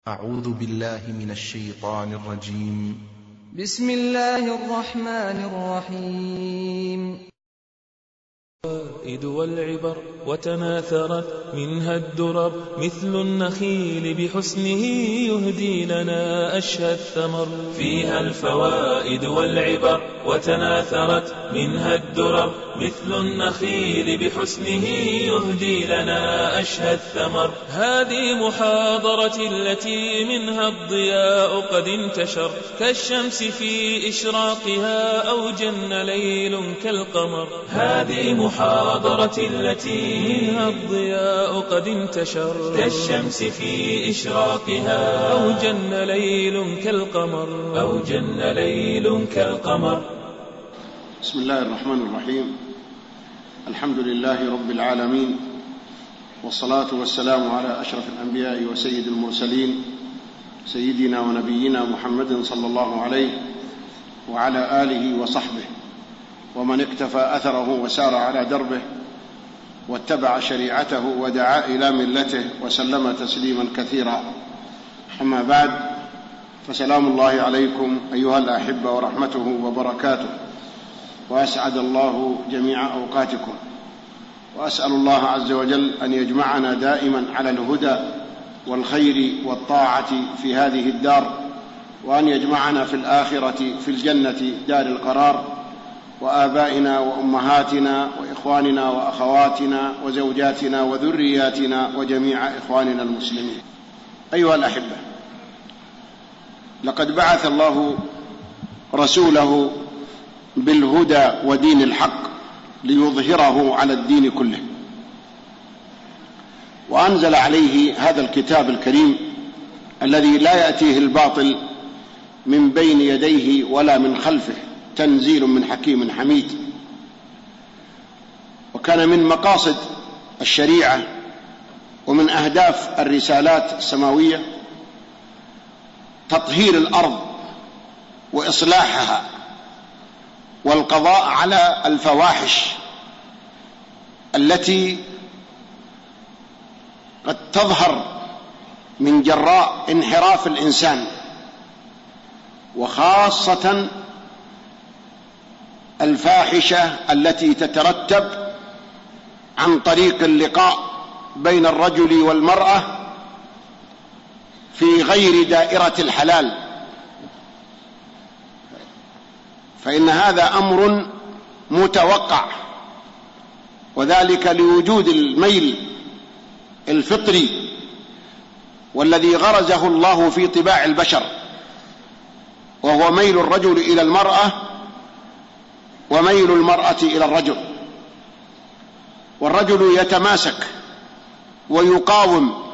أعوذ بالله من الشيطان الرجيم. بسم الله الرحمن الرحيم. الفوائد والعبر وتناثرت منها الدرر، مثل النخيل بحسنه يهدي لنا أشهى الثمر. فيها الفوائد والعبر وتناثرت منها الدرر، مثل النخيل بحسنه يهدي لنا أشهى الثمر. هذه محاضرة التي منها الضياء قد انتشر، كالشمس في إشراقها أو جن ليل كالقمر. هذه محاضرة التي منها الضياء قد انتشر، كالشمس في إشراقها أو جن ليل كالقمر، أو جن ليل كالقمر. بسم الله الرحمن الرحيم. الحمد لله رب العالمين، والصلاة والسلام على أشرف الأنبياء وسيد المرسلين، سيدنا ونبينا محمد صلى الله عليه وعلى آله وصحبه ومن اكتفى أثره وسار على دربه واتبع شريعته ودعا إلى ملته وسلم تسليما كثيرا. أما بعد، فسلام الله عليكم أيها الأحبة ورحمته وبركاته، وأسعد الله جميع أوقاتكم، وأسأل الله عز وجل أن يجمعنا دائما على الهدى والخير والطاعة في هذه الدار، وأن يجمعنا في الآخرة في الجنة دار القرار، وآبائنا وأمهاتنا وإخواننا وأخواتنا وزوجاتنا وذرياتنا وجميع إخواننا المسلمين. أيها الأحبة، لقد بعث الله رسوله بالهدى ودين الحق ليظهره على الدين كله، وأنزل عليه هذا الكتاب الكريم الذي لا يأتيه الباطل من بين يديه ولا من خلفه، تنزيل من حكيم حميد. وكان من مقاصد الشريعة ومن أهداف الرسالات السماوية تطهير الأرض وإصلاحها، والقضاء على الفواحش التي قد تظهر من جراء انحراف الإنسان، وخاصة الفاحشة التي تترتب عن طريق اللقاء بين الرجل والمرأة في غير دائرة الحلال، فإن هذا أمر متوقع، وذلك لوجود الميل الفطري والذي غرزه الله في طباع البشر، وهو ميل الرجل إلى المرأة وميل المرأة إلى الرجل. والرجل يتماسك ويقاوم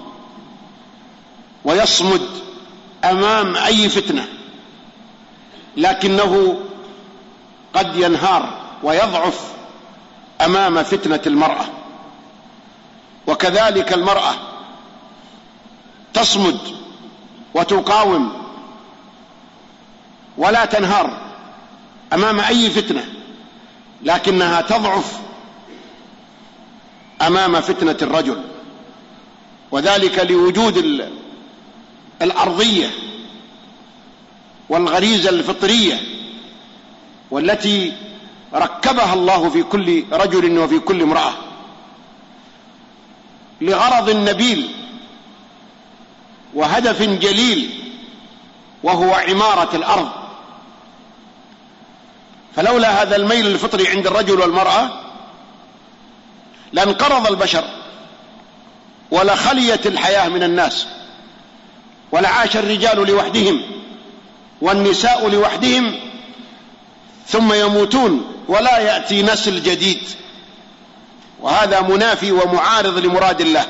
ويصمد أمام أي فتنة، لكنه قد ينهار ويضعف أمام فتنة المرأة. وكذلك المرأة تصمد وتقاوم ولا تنهار أمام أي فتنة، لكنها تضعف أمام فتنة الرجل، وذلك لوجود الأرضية والغريزة الفطرية والتي ركبها الله في كل رجل وفي كل امرأة لغرض نبيل وهدف جليل، وهو عمارة الأرض. فلولا هذا الميل الفطري عند الرجل والمرأة لانقرض البشر ولخليت الحياة من الناس، ولعاش الرجال لوحدهم والنساء لوحدهم، ثم يموتون ولا يأتي نسل جديد، وهذا منافي ومعارض لمراد الله.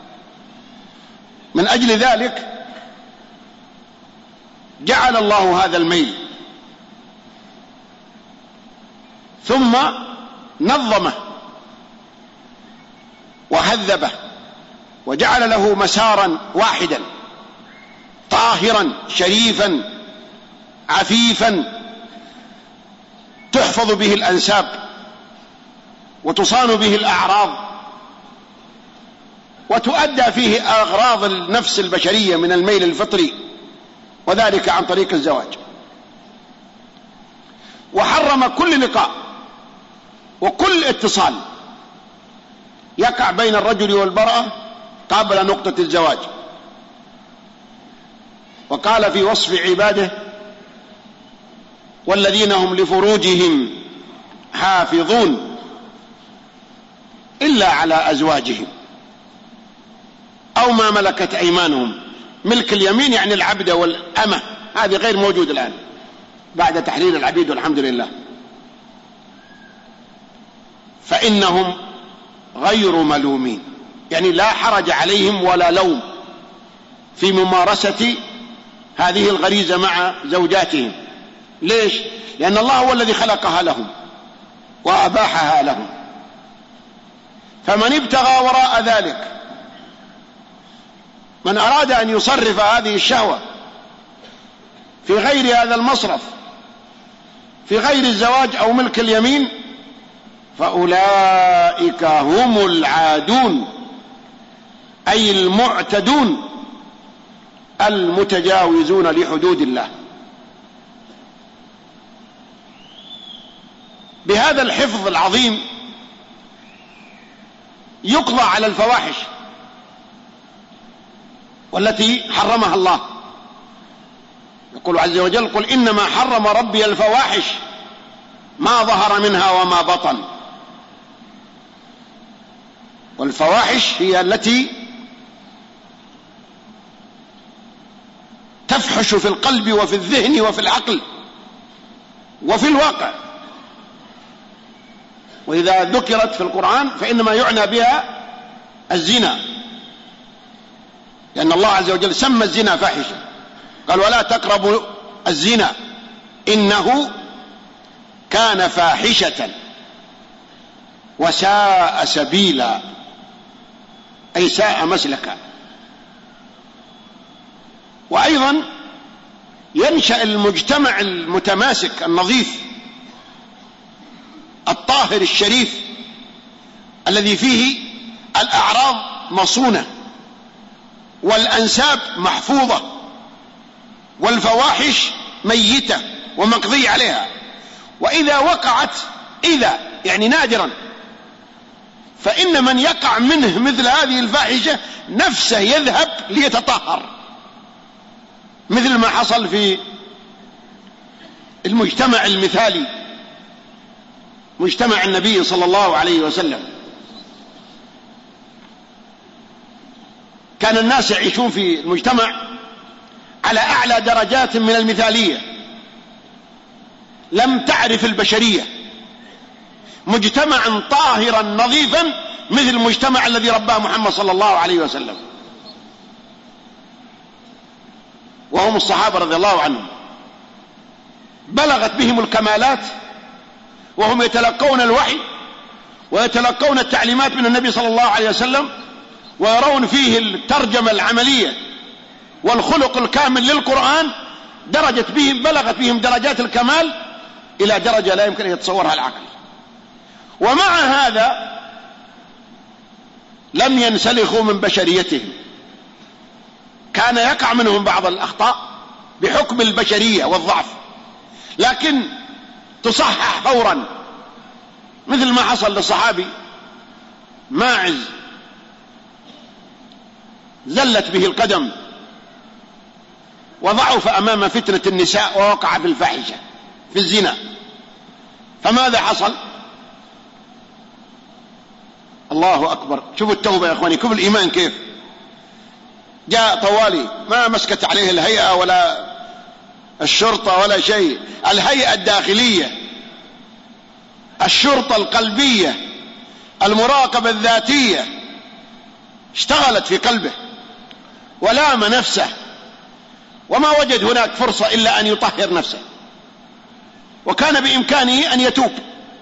من أجل ذلك جعل الله هذا الميل، ثم نظمه وهذبه وجعل له مسارا واحدا طاهرا شريفا عفيفا تحفظ به الأنساب وتصان به الأعراض وتؤدى فيه أغراض النفس البشرية من الميل الفطري، وذلك عن طريق الزواج. وحرم كل لقاء وكل اتصال يقع بين الرجل والمرأة قبل نقطة الزواج. وقال في وصف عباده: والذين هم لفروجهم حافظون إلا على أزواجهم أو ما ملكت أيمانهم. ملك اليمين يعني العبد والأمة، هذه غير موجود الآن بعد تحرير العبيد والحمد لله. فإنهم غير ملومين، يعني لا حرج عليهم ولا لوم في ممارسة هذه الغريزة مع زوجاتهم. ليش؟ لأن الله هو الذي خلقها لهم وأباحها لهم. فمن ابتغى وراء ذلك، من أراد أن يصرف هذه الشهوة في غير هذا المصرف، في غير الزواج أو ملك اليمين، فأولئك هم العادون، أي المعتدون المتجاوزون لحدود الله. بهذا الحفظ العظيم يقضى على الفواحش والتي حرمها الله. يقول عز وجل: قل إنما حرم ربي الفواحش ما ظهر منها وما بطن. والفواحش هي التي تفحش في القلب وفي الذهن وفي العقل وفي الواقع، وإذا ذكرت في القرآن فإنما يعنى بها الزنا، لأن الله عز وجل سمى الزنا فاحشة، قال: ولا تقربوا الزنا إنه كان فاحشة وساء سبيلا، أي ساء مسلكا. وأيضا ينشأ المجتمع المتماسك النظيف الطاهر الشريف الذي فيه الأعراض مصونة والأنساب محفوظة والفواحش ميتة ومقضي عليها. وإذا وقعت، إذا يعني نادرا، فإن من يقع منه مثل هذه الفاحشة نفسه يذهب ليتطهر، مثل ما حصل في المجتمع المثالي، مجتمع النبي صلى الله عليه وسلم. كان الناس يعيشون في المجتمع على أعلى درجات من المثالية، لم تعرف البشرية مجتمعا طاهرا نظيفا مثل المجتمع الذي رباه محمد صلى الله عليه وسلم، وهم الصحابة رضي الله عنهم. بلغت بهم الكمالات وهم يتلقون الوحي ويتلقون التعليمات من النبي صلى الله عليه وسلم، ويرون فيه الترجمة العملية والخلق الكامل للقرآن. بلغت بهم درجات الكمال إلى درجة لا يمكن أن يتصورها العقل. ومع هذا لم ينسلخوا من بشريتهم، كان يقع منهم بعض الأخطاء بحكم البشرية والضعف، لكن تصحح فورا، مثل ما حصل للصحابي ماعز، زلت به القدم وضعف أمام فتنة النساء ووقع في الفاحشة في الزنا. فماذا حصل؟ الله أكبر، شوفوا التوبة يا أخواني، كيف الإيمان كيف جاء طوالي، ما مسكت عليه الهيئة ولا الشرطة ولا شيء. الهيئة الداخلية، الشرطة القلبية، المراقبة الذاتية اشتغلت في قلبه ولام نفسه، وما وجد هناك فرصة إلا أن يطهر نفسه، وكان بإمكانه أن يتوب.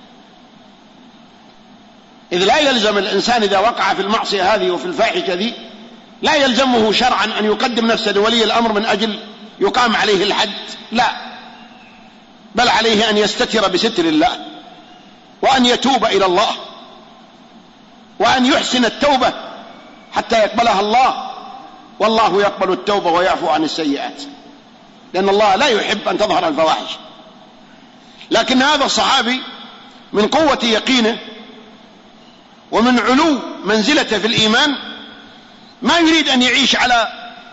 إذ لا يلزم الإنسان إذا وقع في المعصية هذه وفي الفاحشة ذي، لا يلزمه شرعا أن يقدم نفسه لولي الأمر من أجل يقام عليه الحد، لا، بل عليه أن يستتر بستر الله، وأن يتوب إلى الله، وأن يحسن التوبة حتى يقبلها الله، والله يقبل التوبة ويعفو عن السيئات، لأن الله لا يحب أن تظهر الفواحش. لكن هذا الصحابي من قوة يقينه ومن علو منزلته في الإيمان ما يريد أن يعيش على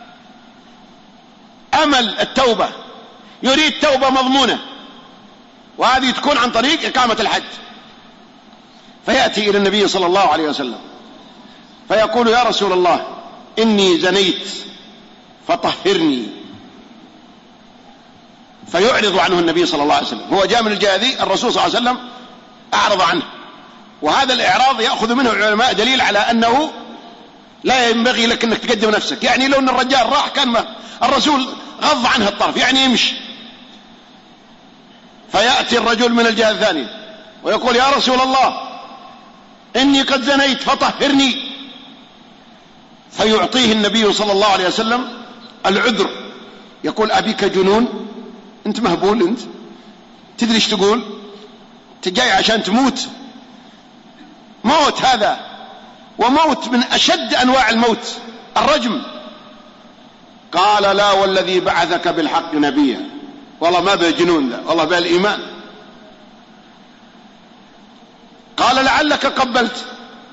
أمل التوبة، يريد توبة مضمونة، وهذه تكون عن طريق إقامة الحد. فيأتي إلى النبي صلى الله عليه وسلم فيقول: يا رسول الله، إني زنيت فطهرني. فيعرض عنه النبي صلى الله عليه وسلم. هو جاء من الجهة ذي، الرسول صلى الله عليه وسلم أعرض عنه، وهذا الإعراض يأخذ منه العلماء دليل على أنه لا ينبغي لك أنك تقدم نفسك. يعني لو أن الرجال راح كان الرسول غض عنه الطرف، يعني يمشي. فيأتي الرجل من الجهة الثانية ويقول: يا رسول الله، إني قد زنيت فطهرني. فيعطيه النبي صلى الله عليه وسلم العذر، يقول: أبيك جنون؟ أنت مهبول؟ أنت تدري ايش تقول؟ أنت جاي عشان تموت، موت هذا، وموت من أشد أنواع الموت، الرجم. قال: لا والذي بعثك بالحق نبيا، والله ما به جنون ذا، والله به الإيمان. قال: لعلك قبلت.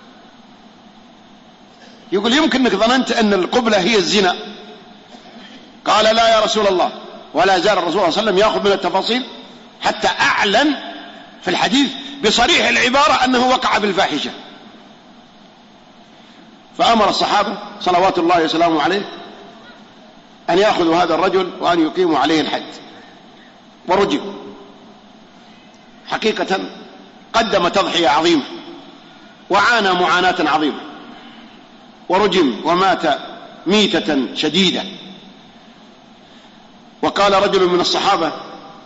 يقول: يمكن انك ظننت ان القبلة هي الزنا. قال: لا يا رسول الله. ولا زال الرسول صلى الله عليه وسلم يأخذ من التفاصيل حتى أعلن في الحديث بصريح العبارة أنه وقع بالفاحشة. فأمر الصحابة صلوات الله وسلامه عليه أن يأخذوا هذا الرجل وأن يقيموا عليه الحد، ورجم. حقيقة قدم تضحية عظيمة وعانى معاناة عظيمة، ورجم ومات ميتة شديدة. وقال رجل من الصحابة،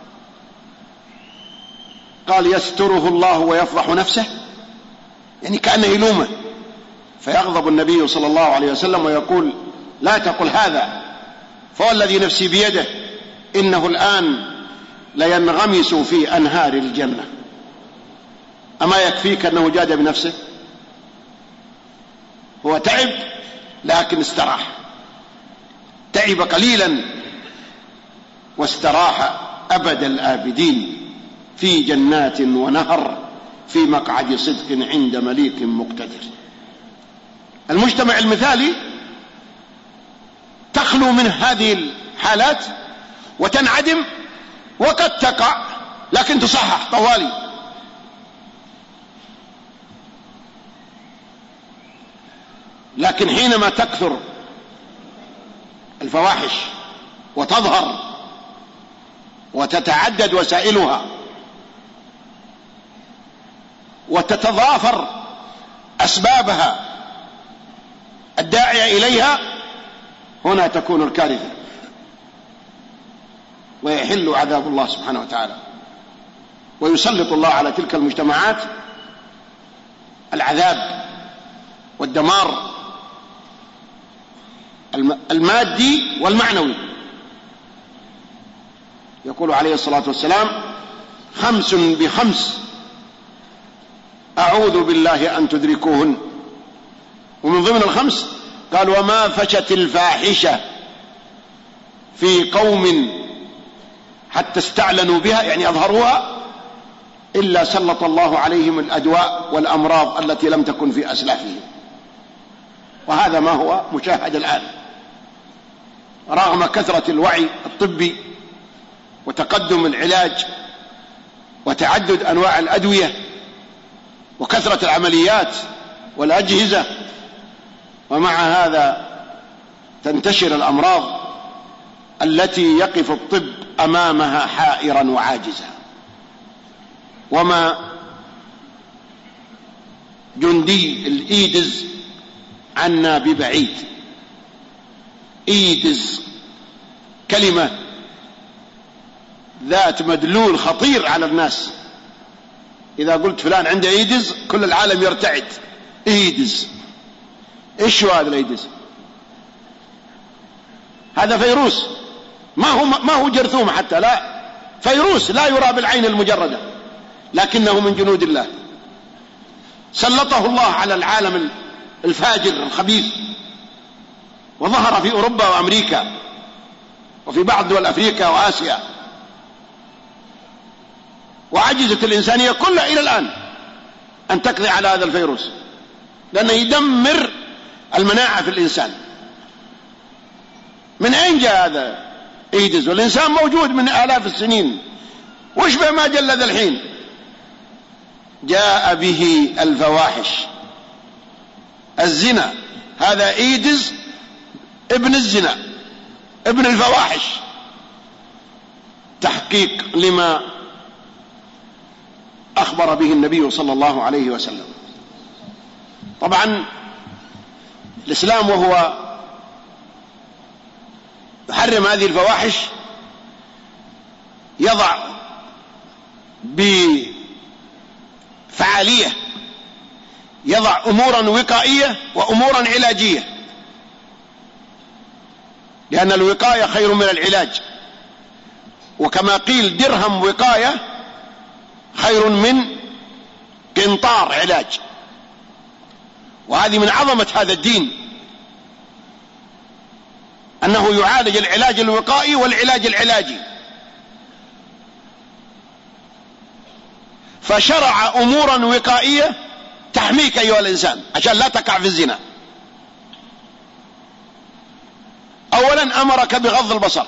قال: يستره الله ويفضح نفسه، يعني كأنه يلومه. فيغضب النبي صلى الله عليه وسلم ويقول: لا تقل هذا، فوالذي نفسي بيده إنه الآن لينغمس في أنهار الجنة. أما يكفيك أنه جاد بنفسه؟ هو تعب لكن استراح، تعب قليلا واستراح أبد الآبدين في جنات ونهر في مقعد صدق عند مليك مقتدر. المجتمع المثالي تخلو من هذه الحالات وتنعدم، وقد تقع لكن تصحح طوالي. لكن حينما تكثر الفواحش وتظهر وتتعدد وسائلها وتتضافر أسبابها الداعية إليها، هنا تكون الكارثة ويحل عذاب الله سبحانه وتعالى، ويسلط الله على تلك المجتمعات العذاب والدمار المادي والمعنوي. يقول عليه الصلاة والسلام: 5 ب5 أعوذ بالله أن تدركوهن. ومن ضمن ال5 قال: وما فشت الفاحشة في قوم حتى استعلنوا بها، يعني أظهروها، إلا سلط الله عليهم الأدواء والأمراض التي لم تكن في أسلافهم. وهذا ما هو مشاهد الآن، رغم كثرة الوعي الطبي وتقدم العلاج وتعدد أنواع الأدوية وكثرة العمليات والأجهزة، ومع هذا تنتشر الأمراض التي يقف الطب أمامها حائرا وعاجزا. وما جندي الإيدز عنا ببعيد. إيدز كلمة ذات مدلول خطير على الناس. إذا قلت فلان عنده إيدز كل العالم يرتعد. إيدز، إيش هو هذا الإيدز؟ هذا فيروس، ما هو جرثومة حتى، لا، فيروس لا يرى بالعين المجردة، لكنه من جنود الله. سلطه الله على العالم الفاجر الخبيث وظهر في أوروبا وأمريكا وفي بعض دول أفريقيا وآسيا، وعجزت الإنسانية كلها إلى الآن أن تقضي على هذا الفيروس، لأنه يدمر المناعة في الإنسان. من أين جاء هذا إيدز؟ والإنسان موجود من آلاف السنين، وش به ما جلد الحين؟ جاء به الفواحش، الزنا، هذا إيدز ابن الزنا، ابن الفواحش، تحقيق لما أخبر به النبي صلى الله عليه وسلم. طبعا الإسلام وهو يحرم هذه الفواحش يضع بفعالية، يضع أمورا وقائية وأمورا علاجية، لأن الوقاية خير من العلاج، وكما قيل درهم وقاية خير من قنطار علاج. وهذه من عظمة هذا الدين، أنه يعالج العلاج الوقائي والعلاج العلاجي، فشرع أمورا وقائية تحميك أيها الإنسان عشان لا تقع في الزنا. أولا أمرك بغض البصر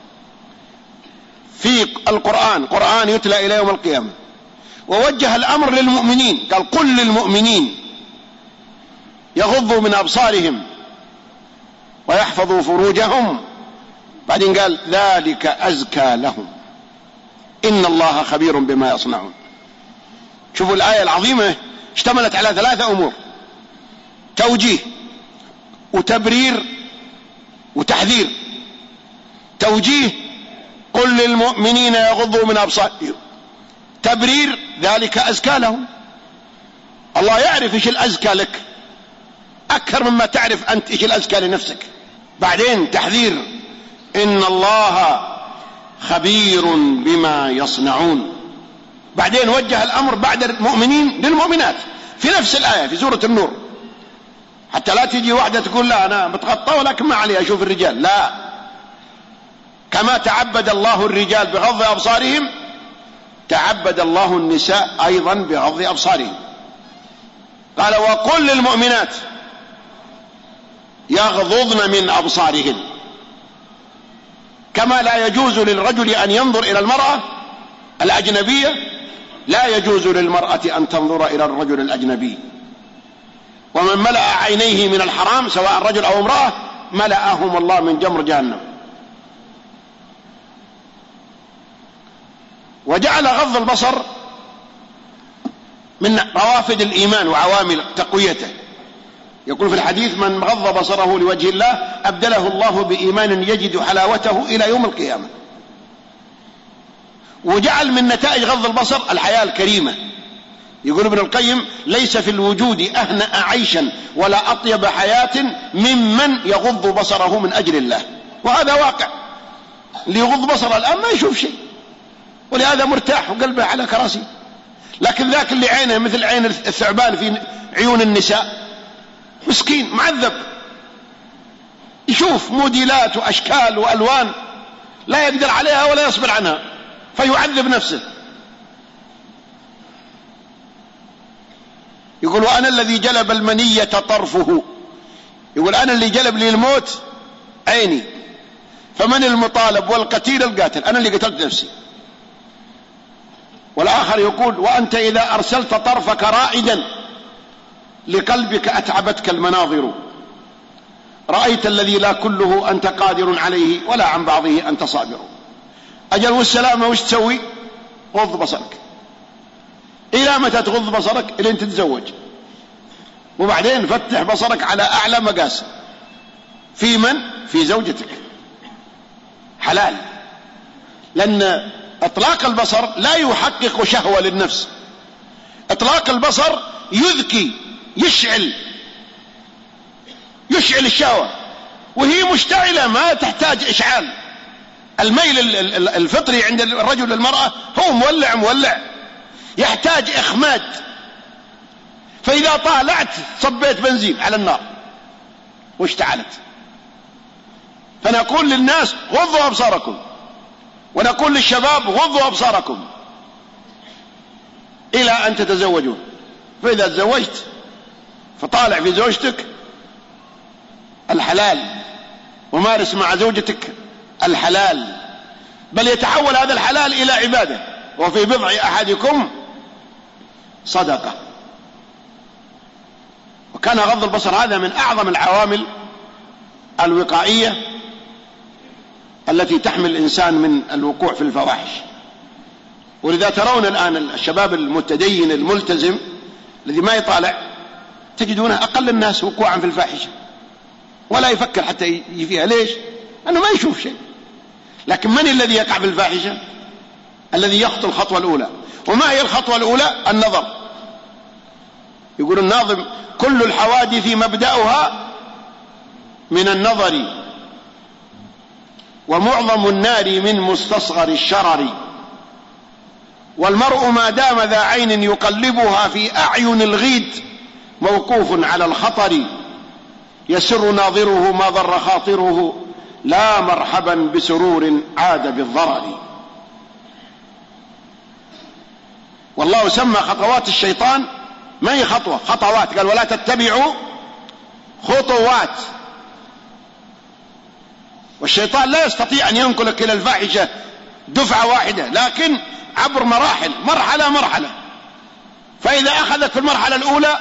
في القرآن، قرآن يتلى إلى يوم القيامة، ووجه الأمر للمؤمنين، قال قل للمؤمنين يغضوا من أبصارهم ويحفظوا فروجهم، بعدين قال ذلك أزكى لهم إن الله خبير بما يصنعون. شوفوا الآية العظيمة اشتملت على 3 أمور: توجيه وتبرير وتحذير. توجيه قل للمؤمنين يغضوا من أبصارهم، تبرير ذلك أزكى لهم، الله يعرف إيش الأزكى لك أكثر مما تعرف أنت إيش الأزكى لنفسك. بعدين تحذير إن الله خبير بما يصنعون. بعدين وجه الأمر بعد المؤمنين للمؤمنات في نفس الآية في سورة النور، حتى لا تجي واحدة تقول لا أنا متغطى ولكن ما علي أشوف الرجال، لا، كما تعبد الله الرجال بغض أبصارهم تعبد الله النساء أيضا بغض أبصارهم. قال وقل للمؤمنات يغضضن من أبصارهن، كما لا يجوز للرجل أن ينظر إلى المرأة الأجنبية لا يجوز للمرأة أن تنظر إلى الرجل الأجنبي. ومن ملأ عينيه من الحرام سواء رجل أو امرأة ملأهم الله من جمر جهنم. وجعل غض البصر من روافد الإيمان وعوامل تقويته. يقول في الحديث من غض بصره لوجه الله أبدله الله بإيمان يجد حلاوته إلى يوم القيامة. وجعل من نتائج غض البصر الحياة الكريمة. يقول ابن القيم ليس في الوجود أهنأ عيشا ولا أطيب حياة ممن يغض بصره من أجل الله. وهذا واقع، اللي يغض بصره الآن ما يشوف شيء، ولهذا مرتاح وقلبه على كراسي. لكن ذاك اللي عينه مثل عين الثعبان في عيون النساء مسكين معذب، يشوف موديلات وأشكال وألوان لا يقدر عليها ولا يصبر عنها فيعذب نفسه. يقول وأنا الذي جلب المنية طرفه، يقول أنا اللي جلب لي الموت عيني، فمن المطالب والقتيل القاتل، أنا اللي قتلت نفسي. والآخر يقول وأنت إذا أرسلت طرفك رائدا لقلبك أتعبتك المناظر، رأيت الذي لا كله أنت قادر عليه ولا عن بعضه أنت صابر. أجل والسلامة وش تسوي؟ غض بصرك. إلى متى تغض بصرك؟ إلى أن تتزوج، وبعدين فتح بصرك على أعلى مقاس. في من؟ في زوجتك، حلال، لأن إطلاق البصر لا يحقق شهوة للنفس. إطلاق البصر يذكي، يشعل الشهوة، وهي مشتعلة ما تحتاج إشعال. الميل الفطري عند الرجل للمرأة هو مولع، يحتاج إخماد. فإذا طالعت صبيت بنزين على النار واشتعلت. فنقول للناس غضوا أبصاركم، ونقول للشباب غضوا أبصاركم إلى أن تتزوجون. فإذا تزوجت فطالع في زوجتك الحلال، ومارس مع زوجتك الحلال، بل يتحول هذا الحلال إلى عبادة. وفي بضع أحدكم صدقة. وكان غض البصر هذا من أعظم العوامل الوقائية التي تحمي الإنسان من الوقوع في الفواحش. ولذا ترون الآن الشباب المتدين الملتزم الذي ما يطالع تجدونه أقل الناس وقوعا في الفاحشة، ولا يفكر حتى يجي فيها. ليش؟ أنه ما يشوف شيء. لكن من الذي يقع في الفاحشة؟ الذي يخطو الخطوة الأولى. وما هي الخطوة الأولى؟ النظر. يقول الناظم: كل الحوادث مبدأها من النظر، ومعظم النار من مستصغر الشرر، والمرء ما دام ذا عين يقلبها في أعين الغيد موقوف على الخطر، يسر ناظره ما ضر خاطره، لا مرحبا بسرور عاد بالضرر. والله سمى خطوات الشيطان ما هي خطوة، خطوات. قال: ولا تتبعوا خطوات. والشيطان لا يستطيع أن ينقلك إلى الفاحشة دفعة واحدة، لكن عبر مراحل، مرحلة مرحلة. فإذا أخذك في المرحلة الأولى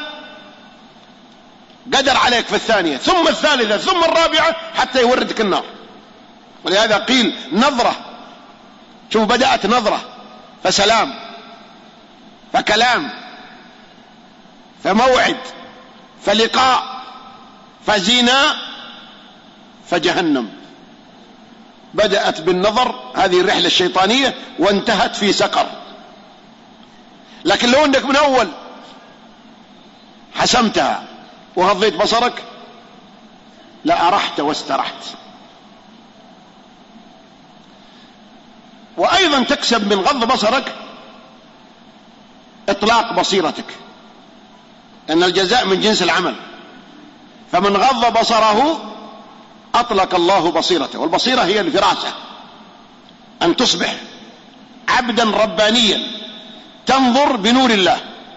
قدر عليك في الثانية، ثم الثالثة، ثم الرابعة، حتى يوردك النار. ولهذا قيل نظرة. شوف، بدأت نظرة فسلام، فكلام، فموعد، فلقاء، فزنا، فجهنم. بدأت بالنظر، هذه الرحلة الشيطانية، وانتهت في سقر. لكن لو انك من اول حسمتها وغضيت بصرك لأرحت واسترحت. وأيضا تكسب من غض بصرك إطلاق بصيرتك، أن الجزاء من جنس العمل. فمن غض بصره أطلق الله بصيرته. والبصيرة هي الفراسة، أن تصبح عبدا ربانيا تنظر بنور الله.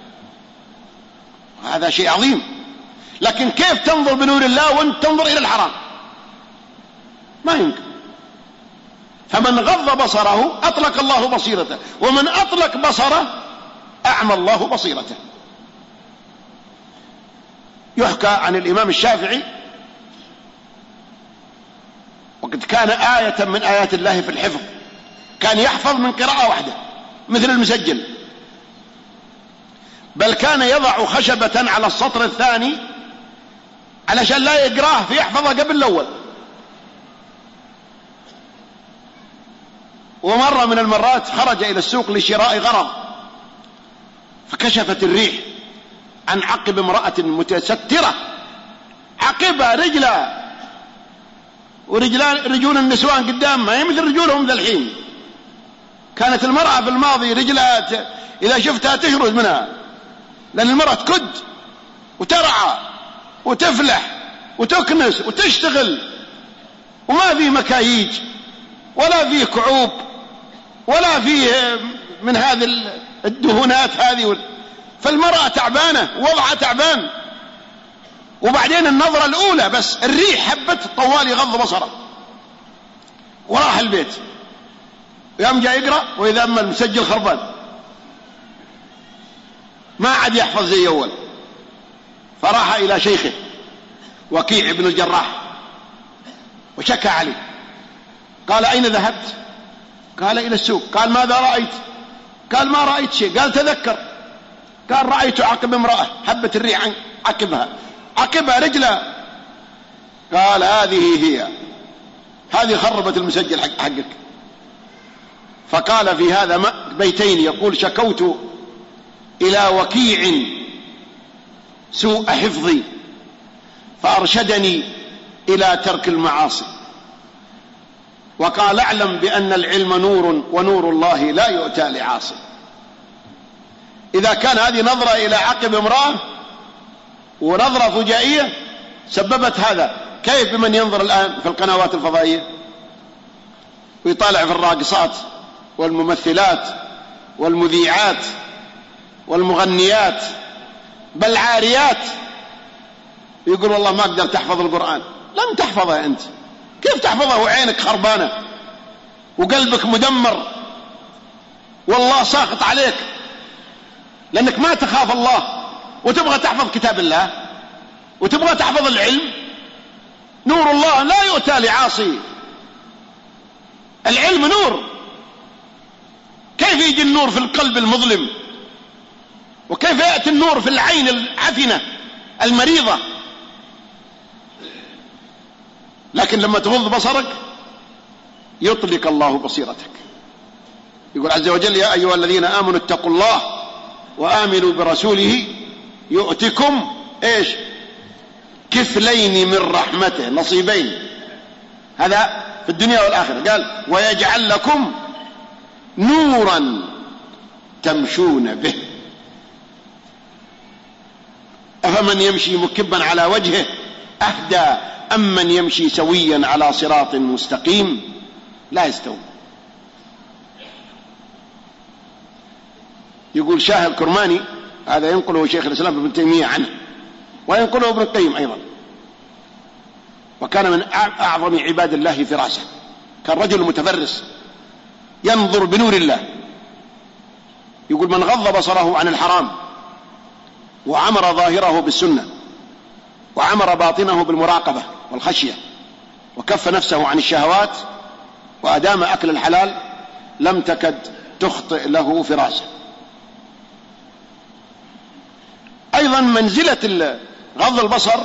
هذا شيء عظيم. لكن كيف تنظر بنور الله وانت تنظر إلى الحرام؟ ما يمكن. فمن غض بصره أطلق الله بصيرته، ومن أطلق بصره أعمى الله بصيرته. يحكى عن الإمام الشافعي وقد كان آية من آيات الله في الحفظ، كان يحفظ من قراءة واحدة مثل المسجل، بل كان يضع خشبة على السطر الثاني علشان لا يقراه فيحفظه قبل الأول. ومرة من المرات خرج إلى السوق لشراء غرض، فكشفت الريح عن عقب امرأة متسترة، عقبها رجلها، رجول النسوان قدام ما هي مثل رجولهم ذا الحين. كانت المرأة في الماضي رجلها إذا شفتها تشرد منها، لأن المرأة تكد وترعى وتفلح وتكنس وتشتغل، وما في مكاييج ولا في كعوب ولا في من هذه الدهونات هذه. فالمرأة تعبانة، وضعها تعبان. وبعدين النظرة الأولى بس الريح حبت طوال يغض بصره وراح البيت، يوم جاء يقرأ وإذا أما المسجل خربان، ما عاد يحفظ زي أول. فراح إلى شيخه وكيع بن الجراح وشكى عليه. قال: أين ذهبت؟ قال: إلى السوق. قال: ماذا رأيت؟ قال: ما رأيت شيء. قال: تذكر. قال: رأيت عقب امرأة حبت الريح عن عقبها رجلها. قال: هذه خربت المسجل حقك. فقال في هذا بيتين يقول: شكوت إلى وكيع سوء حفظي فأرشدني إلى ترك المعاصي، وقال: اعلم بأن العلم نور ونور الله لا يؤتى لعاصي. إذا كان هذه نظرة إلى عقب امرأة ونظرة فجائية سببت هذا، كيف بمن ينظر الآن في القنوات الفضائية ويطالع في الراقصات والممثلات والمذيعات والمغنيات بل عاريات، يقول والله ما أقدر تحفظ القرآن. لم تحفظه أنت، كيف تحفظه وعينك خربانة وقلبك مدمر والله ساخط عليك لأنك ما تخاف الله وتبغى تحفظ كتاب الله وتبغى تحفظ العلم؟ نور الله لا يؤتى لعاصي، العلم نور. كيف يجي النور في القلب المظلم؟ وكيف يأتي النور في العين العفنة المريضة؟ لكن لما تغض بصرك يطلق الله بصيرتك. يقول عز وجل: يا أيها الذين آمنوا اتقوا الله وآمنوا برسوله يؤتكم إيش؟ كفلين من رحمته، نصيبين، هذا في الدنيا والآخرة. قال: ويجعل لكم نورا تمشون به. أفمن يمشي مكبا على وجهه أهدى أم من يمشي سويا على صراط مستقيم؟ لا يستوون. يقول شاه الكرماني، هذا ينقله شيخ الإسلام ابن تيمية عنه وينقله ابن القيم أيضا، وكان من أعظم عباد الله فراسة، كان رجل متفرس ينظر بنور الله. يقول: من غض بصره عن الحرام وعمر ظاهره بالسنة وعمر باطنه بالمراقبة والخشية وكف نفسه عن الشهوات وأدام أكل الحلال لم تكد تخطئ له فراسة. أيضا منزلة غض البصر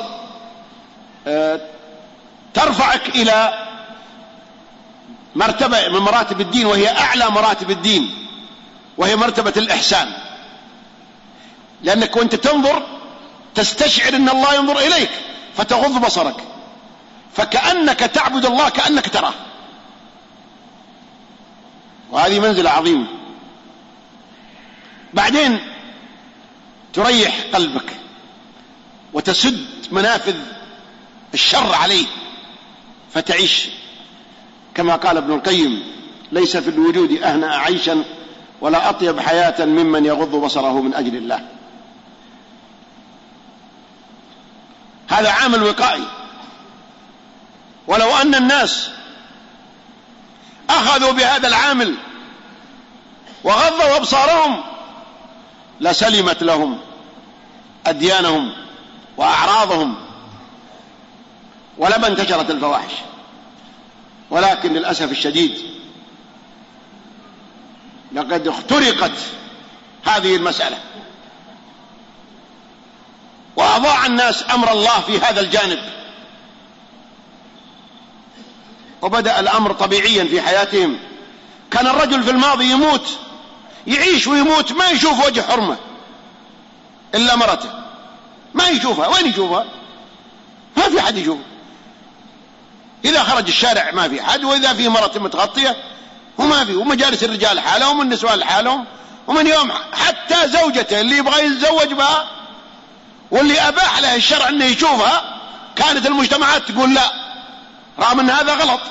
ترفعك إلى مرتبة من مراتب الدين، وهي أعلى مراتب الدين، وهي مرتبة الإحسان. لأنك وانت تنظر تستشعر أن الله ينظر إليك فتغض بصرك، فكأنك تعبد الله كأنك تراه، وهذه منزلة عظيمة. بعدين تريح قلبك وتسد منافذ الشر عليه فتعيش كما قال ابن القيم: ليس في الوجود أهنأ عيشا ولا أطيب حياة ممن يغض بصره من أجل الله. هذا عامل وقائي. ولو أن الناس أخذوا بهذا العامل وغضوا أبصارهم لسلمت لهم أديانهم وأعراضهم ولما انتشرت الفواحش. ولكن للأسف الشديد لقد اخترقت هذه المسألة وأضاع الناس أمر الله في هذا الجانب، وبدأ الأمر طبيعيا في حياتهم. كان الرجل في الماضي يموت، يعيش ويموت ما يشوف وجه حرمة إلا مرته، ما يشوفها. وين يشوفها؟ ما في حد يشوفها. إذا خرج الشارع ما في حد، وإذا في مرة متغطية وما في، ومجالس الرجال حالهم والنسوان حالهم. ومن يوم حتى زوجته اللي يبغى يتزوج بها واللي أباح له الشرع أنه يشوفها كانت المجتمعات تقول لا، رغم أن هذا غلط.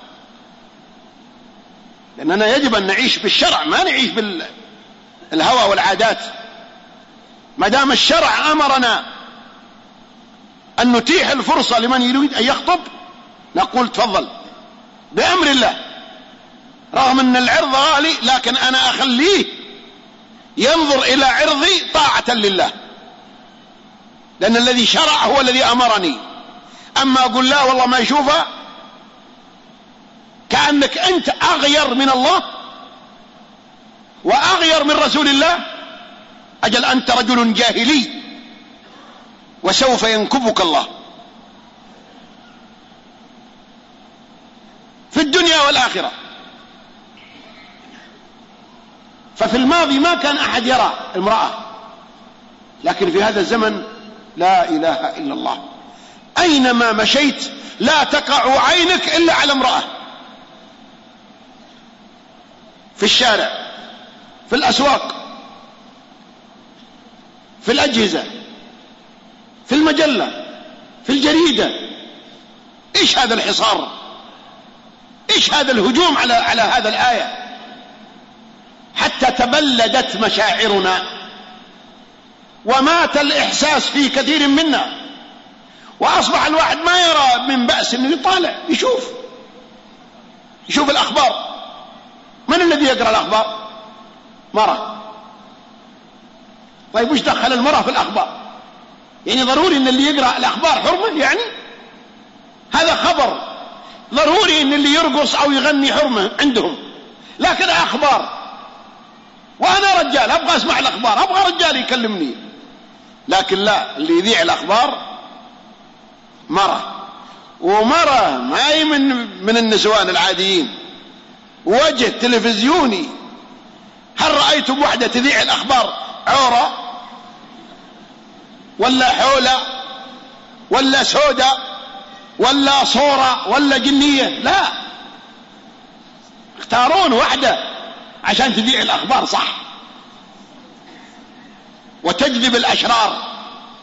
لأننا يجب أن نعيش بالشرع، ما نعيش بالهوى والعادات. ما دام الشرع أمرنا أن نتيح الفرصة لمن يريد أن يخطب نقول تفضل بأمر الله، رغم أن العرض غالي، لكن أنا أخليه ينظر إلى عرضي طاعة لله، لأن الذي شرع هو الذي أمرني. أما أقول لا والله ما يشوفها، كأنك أنت أغير من الله وأغير من رسول الله. أجل أنت رجل جاهلي وسوف ينكبك الله في الدنيا والآخرة. ففي الماضي ما كان أحد يرى المرأة، لكن في هذا الزمن لا إله إلا الله، أينما مشيت لا تقع عينك إلا على امرأة، في الشارع، في الأسواق، في الأجهزة، في المجلة، في الجريدة، إيش هذا الحصار؟ إيش هذا الهجوم على هذا الآية؟ حتى تبلدت مشاعرنا ومات الإحساس في كثير منا، وأصبح الواحد ما يرى من بأس أنه يطالع يشوف الأخبار. من الذي يقرأ الأخبار؟ مرة. طيب وش دخل المرأة في الأخبار؟ يعني ضروري أن اللي يقرأ الأخبار حرمة؟ يعني هذا خبر، ضروري أن اللي يرقص أو يغني حرمة عندهم، لكن أخبار. وأنا رجال أبغى أسمع الأخبار، أبغى رجال يكلمني، لكن لا، اللي يذيع الأخبار مرة، ومرة ما هي من النسوان العاديين، وجه تلفزيوني. هل رأيتم واحدة تذيع الأخبار عورة ولا حولة ولا سودة ولا صورة ولا جنية؟ لا، اختارون واحدة عشان تذيع الأخبار صح وتجذب الأشرار.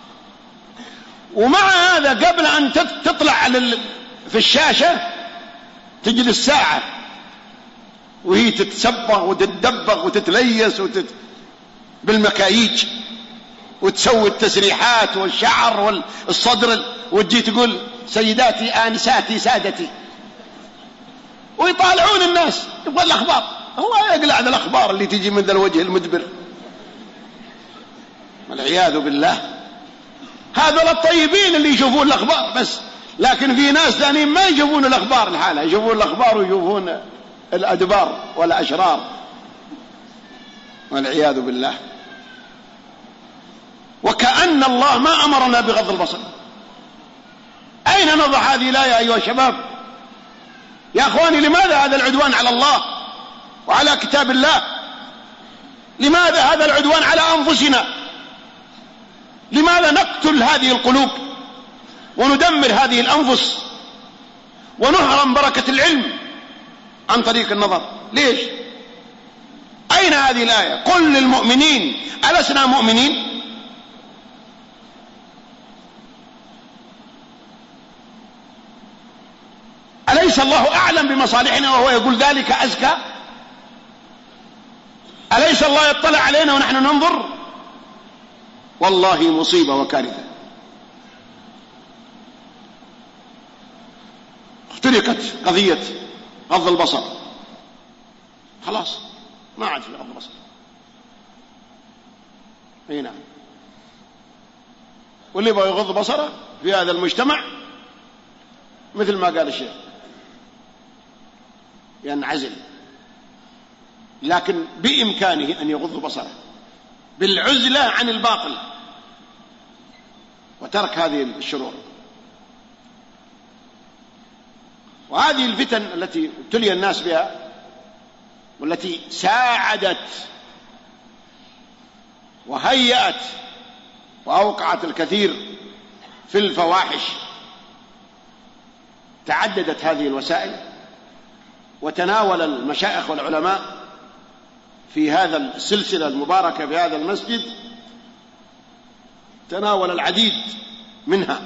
ومع هذا قبل أن تطلع في الشاشة تجلس ساعة وهي تتسبغ وتتدبغ وتتليس بالمكاييج وتسوي التسريحات والشعر والصدر، وتجي تقول سيداتي آنساتي سادتي، ويطالعون الناس يبغى الأخبار. الله يقلع على الأخبار اللي تجي من ذا الوجه المدبر والعياذ بالله. هذول الطيبين اللي يشوفون الأخبار بس، لكن في ناس ثانيين ما يشوفون الأخبار الحالة، يشوفون الأخبار ويشوفون الأدبار والأشرار والعياذ بالله. وكأن الله ما أمرنا بغض البصر. أين نضع هذه الآية أيها الشباب؟ يا أخواني، لماذا هذا العدوان على الله وعلى كتاب الله؟ لماذا هذا العدوان على أنفسنا؟ لماذا نقتل هذه القلوب وندمر هذه الأنفس ونحرم بركة العلم عن طريق النظر؟ ليش؟ أين هذه الآية؟ قل للمؤمنين ألسنا مؤمنين؟ أليس الله أعلم بمصالحنا وهو يقول ذلك أزكى؟ أليس الله يطلع علينا ونحن ننظر؟ والله مصيبة وكارثة. اخترقت قضية غض البصر، خلاص ما عاد في غض البصر. اي نعم، واللي يبغى يغض بصره في هذا المجتمع مثل ما قال الشيخ ينعزل، لكن بإمكانه أن يغض بصره بالعزلة عن الباطل وترك هذه الشرور. وهذه الفتن التي ابتلي الناس بها والتي ساعدت وهيأت وأوقعت الكثير في الفواحش، تعددت هذه الوسائل، وتناول المشايخ والعلماء في هذا السلسلة المباركة في هذا المسجد تناول العديد منها.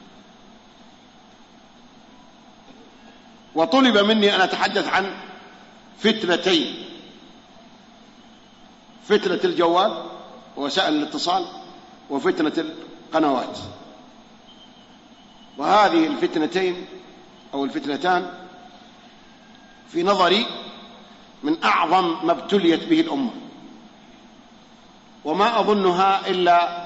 وطلب مني أن أتحدث عن فتنتين: فتنة الجوال ووسائل الاتصال، وفتنة القنوات. وهذه الفتنتين أو الفتنتان في نظري من أعظم ما ابتليت به الأمة، وما أظنها إلا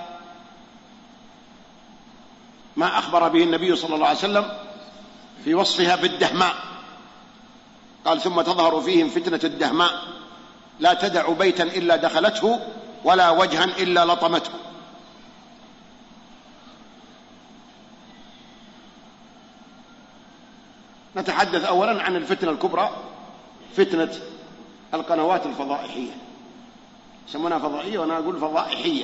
ما أخبر به النبي صلى الله عليه وسلم في وصفها بالدهماء. قال: ثم تظهر فيهم فتنة الدهماء لا تدع بيتا إلا دخلته ولا وجها إلا لطمته. نتحدث أولا عن الفتنة الكبرى، فتنة القنوات الفضائحية. يسمونها فضائية وأنا أقول فضائحية،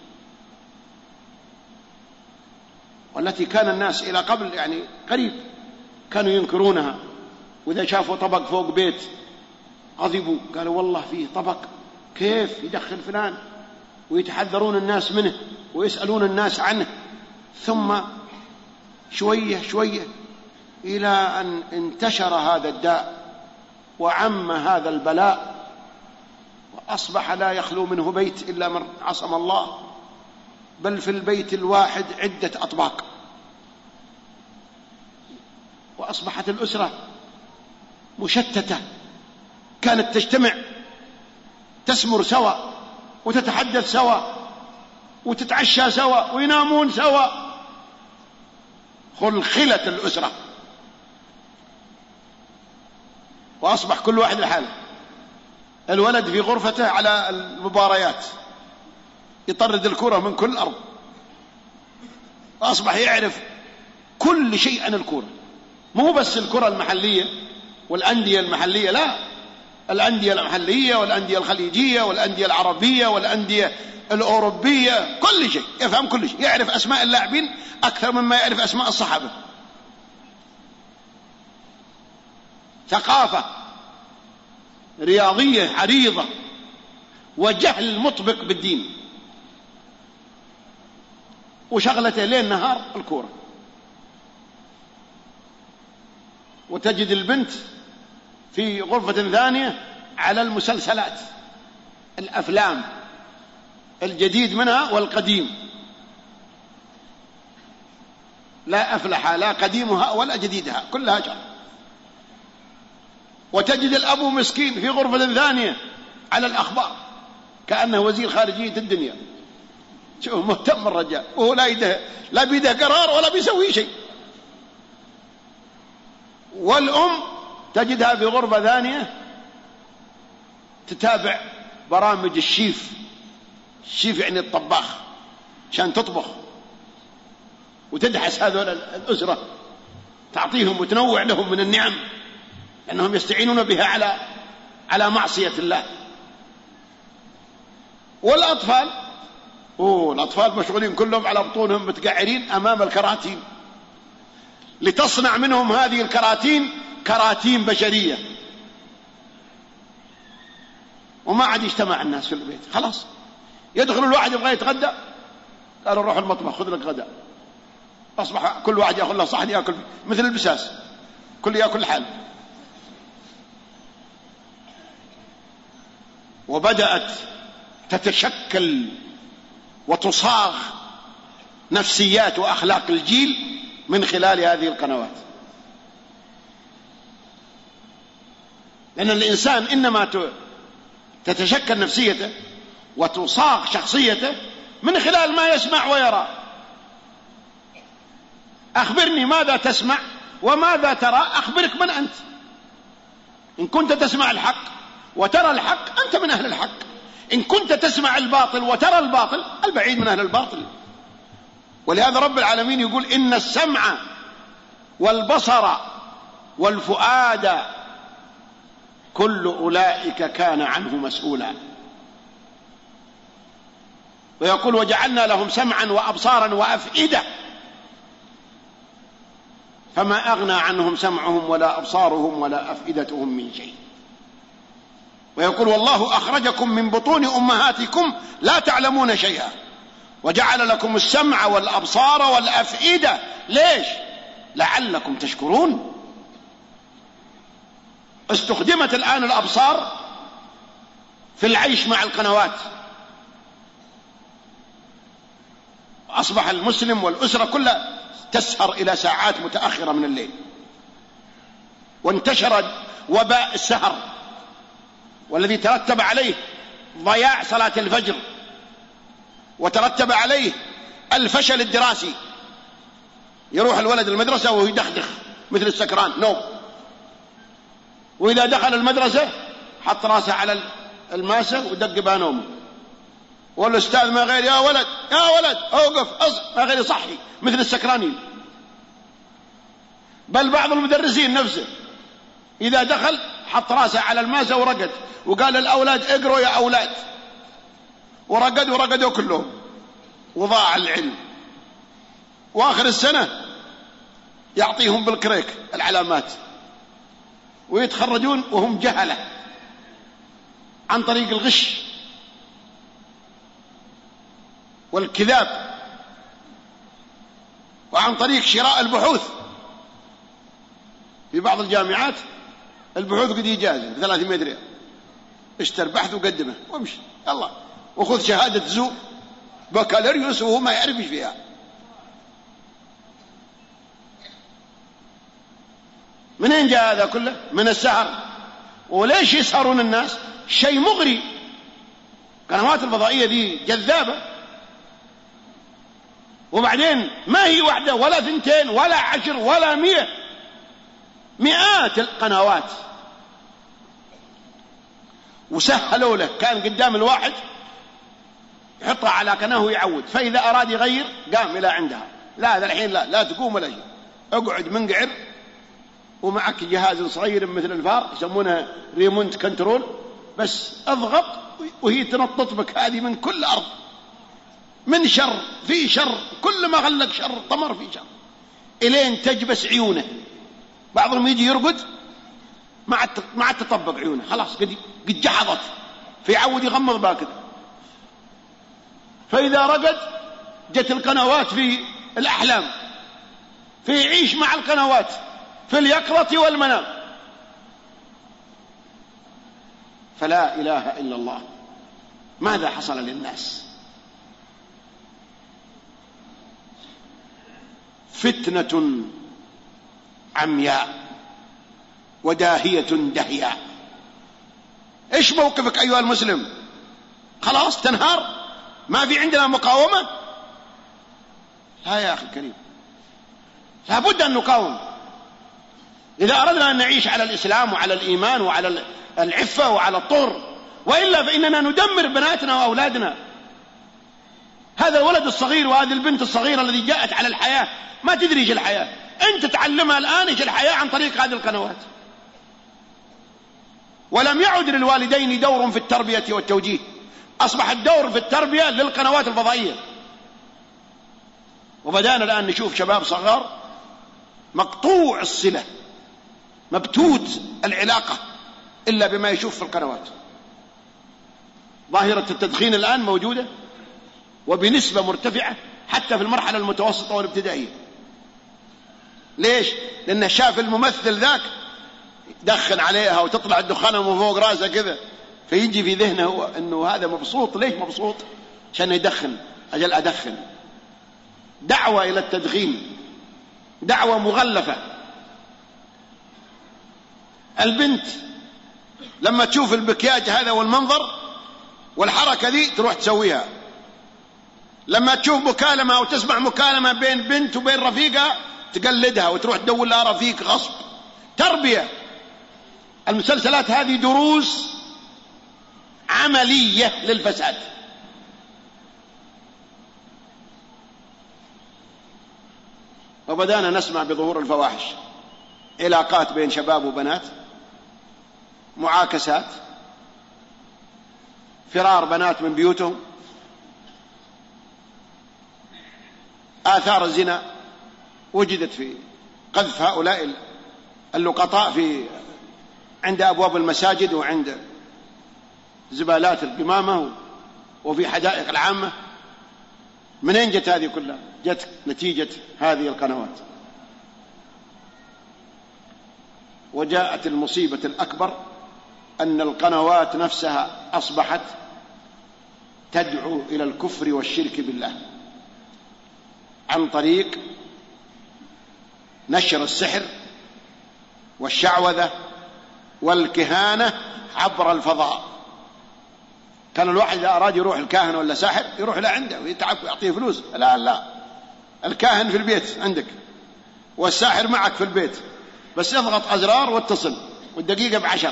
والتي كان الناس إلى قبل يعني قريب كانوا ينكرونها، وإذا شافوا طبق فوق بيت غضبوا، قالوا والله فيه طبق كيف يدخل فلان، ويتحذرون الناس منه ويسألون الناس عنه. ثم شوية شوية إلى أن انتشر هذا الداء وعم هذا البلاء، وأصبح لا يخلو منه بيت إلا من عصم الله، بل في البيت الواحد عدة أطباق. وأصبحت الأسرة مشتتة، كانت تجتمع تسمر سوا وتتحدث سوا وتتعشى سوا وينامون سوا، خلخلت الأسرة، وأصبح كل واحد لحاله. الولد في غرفته على المباريات يطرد الكرة من كل الأرض، وأصبح يعرف كل شيء عن الكرة، مو بس الكرة المحلية والأندية المحلية، لا، الأندية المحلية والأندية الخليجية والأندية العربية والأندية الأوروبية، كل شيء يفهم، كل شيء، يعرف أسماء اللاعبين أكثر مما يعرف أسماء الصحابة. ثقافة رياضية عريضة وجهل مطبق بالدين، وشغلته ليل نهار الكورة. وتجد البنت في غرفة ثانية على المسلسلات، الأفلام، الجديد منها والقديم، لا أفلح لا قديمها ولا جديدها، كلها شر. وتجد الأب مسكين في غرفة ثانية على الأخبار كأنه وزير خارجية الدنيا، شوف مهتم الرجال، وهو لا بيده قرار ولا بيسوي شيء. والأم تجدها في غرفة ثانية تتابع برامج الشيف يعني الطباخ، عشان تطبخ وتدحس هذول الأسرة، تعطيهم وتنوع لهم من النعم، لأنهم يستعينون بها على معصية الله. والأطفال الأطفال مشغولين كلهم على بطونهم متقعرين أمام الكراتين، لتصنع منهم هذه الكراتين كراتين بشرية، وما عاد يجتمع الناس في البيت. خلاص يدخل الواحد يبغى يتغدى، قالوا روح المطبخ خذ لك غداء، أصبح كل واحد يأخذ له صحن يأكل مثل البساس، كل يأكل حال. وبدأت تتشكل وتصاغ نفسيات وأخلاق الجيل من خلال هذه القنوات، لأن الإنسان إنما تتشكل نفسيته وتصاغ شخصيته من خلال ما يسمع ويرى. أخبرني ماذا تسمع وماذا ترى، أخبرك من أنت. إن كنت تسمع الحق وترى الحق أنت من أهل الحق، إن كنت تسمع الباطل وترى الباطل البعيد من أهل الباطل. ولهذا رب العالمين يقول إن السمع والبصر والفؤاد كل أولئك كان عنه مسؤولا. ويقول وجعلنا لهم سمعا وأبصارا وأفئدة فما أغنى عنهم سمعهم ولا أبصارهم ولا أفئدتهم من شيء. ويقول والله أخرجكم من بطون أمهاتكم لا تعلمون شيئا وجعل لكم السمع والأبصار والأفئدة. ليش؟ لعلكم تشكرون. استخدمت الآن الأبصار في العيش مع القنوات، أصبح المسلم والأسرة كلها تسهر إلى ساعات متأخرة من الليل، وانتشر وباء السهر والذي ترتب عليه ضياع صلاة الفجر، وترتب عليه الفشل الدراسي. يروح الولد المدرسة وهو يدخدخ مثل السكران نوم، وإذا دخل المدرسة حط راسه على الماسة ودق بها نومه، والأستاذ ما غير يا ولد أوقف ما غير يصحي مثل السكرانين. بل بعض المدرسين نفسه إذا دخل حط راسه على الماسة ورقد وقال للأولاد اقروا يا أولاد، ورقدوا كلهم وضاع العلم. وآخر السنة يعطيهم بالكريك العلامات ويتخرجون وهم جهلة عن طريق الغش والكذاب وعن طريق شراء البحوث في بعض الجامعات البحوث قد يجازي ب300 ريال، اشتر بحث وقدمه وامشي يلا، وخذ شهادة زور بكالوريوس وهو ما يعرف ايش فيها. منين جاء هذا كله؟ من السهر. وليش يسهرون الناس؟ شيء مغري. القنوات الفضائية دي جذابة، وبعدين ما هي واحدة ولا 2 ولا 10 ولا 100، مئات القنوات، وسهلوا له. كان قدام الواحد يحطها على قناة ويعود، فإذا أراد يغير قام إلى عندها. لا هذا الحين لا تقوم ولا شيء، اقعد منقعر ومعك جهاز صغير مثل الفار يسمونه ريمونت كنترول، بس اضغط وهي تنطط بك هذه من كل أرض، من شر في شر، كل ما غلق شر طمر في شر، إلين تجبس عيونه. بعضهم يجي يرقد ما عاد تطبق عيونه، خلاص قد جحظت، فيعود يغمض باكد. فإذا رقد جت القنوات في الأحلام، فيعيش مع القنوات في اليقظة والمنام. فلا إله إلا الله. ماذا حصل للناس؟ فتنة عمياء وداهية دهياء. ايش موقفك أيها المسلم؟ خلاص تنهار؟ ما في عندنا مقاومة؟ لا يا أخي الكريم، لابد أن نقاوم إذا أردنا أن نعيش على الإسلام وعلى الإيمان وعلى العفة وعلى الطهر، وإلا فإننا ندمر بناتنا وأولادنا. هذا الولد الصغير وهذه البنت الصغيرة الذي جاءت على الحياة ما تدري ايش الحياة، أنت تعلمها الآن ايش الحياة عن طريق هذه القنوات. ولم يعد للوالدين دور في التربية والتوجيه، أصبح الدور في التربية للقنوات الفضائية. وبدأنا الآن نشوف شباب صغار مقطوع الصلة، مبتوت العلاقة إلا بما يشوف في القنوات. ظاهرة التدخين الآن موجودة وبنسبة مرتفعة حتى في المرحلة المتوسطة والابتدائية. ليش؟ لأنه شاف الممثل ذاك دخن عليها وتطلع الدخانة من فوق راسه كذا، فيجي في ذهنه أنه هذا مبسوط. ليش مبسوط؟ عشان يدخن. أجل أدخن. دعوة إلى التدخين، دعوة مغلفة. البنت لما تشوف البكياج هذا والمنظر والحركة دي تروح تسويها. لما تشوف مكالمة أو تسمع مكالمة بين بنت وبين رفيقها تقلدها وتروح تدور لها رفيق غصب. تربية. المسلسلات هذه دروس عملية للفساد. وبدأنا نسمع بظهور الفواحش، علاقات بين شباب وبنات، معاكسات، فرار بنات من بيوتهم، آثار الزنا وجدت في قذف هؤلاء اللقطاء عند أبواب المساجد وعند زبالات القمامة وفي حدائق العامة. منين جت هذه كلها؟ جت نتيجة هذه القنوات. وجاءت المصيبة الأكبر أن القنوات نفسها أصبحت تدعو إلى الكفر والشرك بالله عن طريق نشر السحر والشعوذة والكهانة عبر الفضاء. كان الواحد إذا أراد يروح الكاهن ولا ساحر يروح له عنده ويتعب ويعطيه فلوس. لا، الكاهن في البيت عندك والساحر معك في البيت، بس اضغط أزرار واتصل، والدقيقة ب10.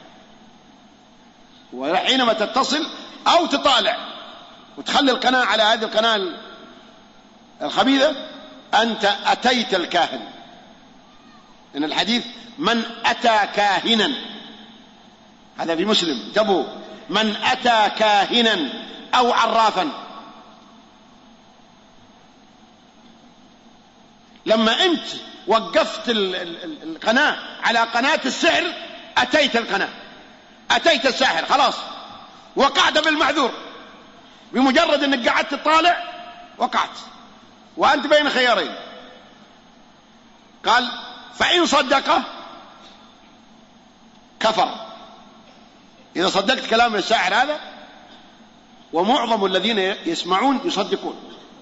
وحينما تتصل أو تطالع وتخلي القناة على هذه القناة الخبيثة أنت أتيت الكاهن. إن الحديث من أتى كاهنا، هذا في مسلم، تبو من أتى كاهنا أو عرافا. لما أنت وقفت القناة على قناة السحر أتيت القناة، أتيت الساحر، خلاص وقعت بالمعذور. بمجرد أنك قعدت تطالع وقعت وأنت بين خيارين. قال فإن صدقه كفر إذا صدقت كلام الساحر هذا، ومعظم الذين يسمعون يصدقون.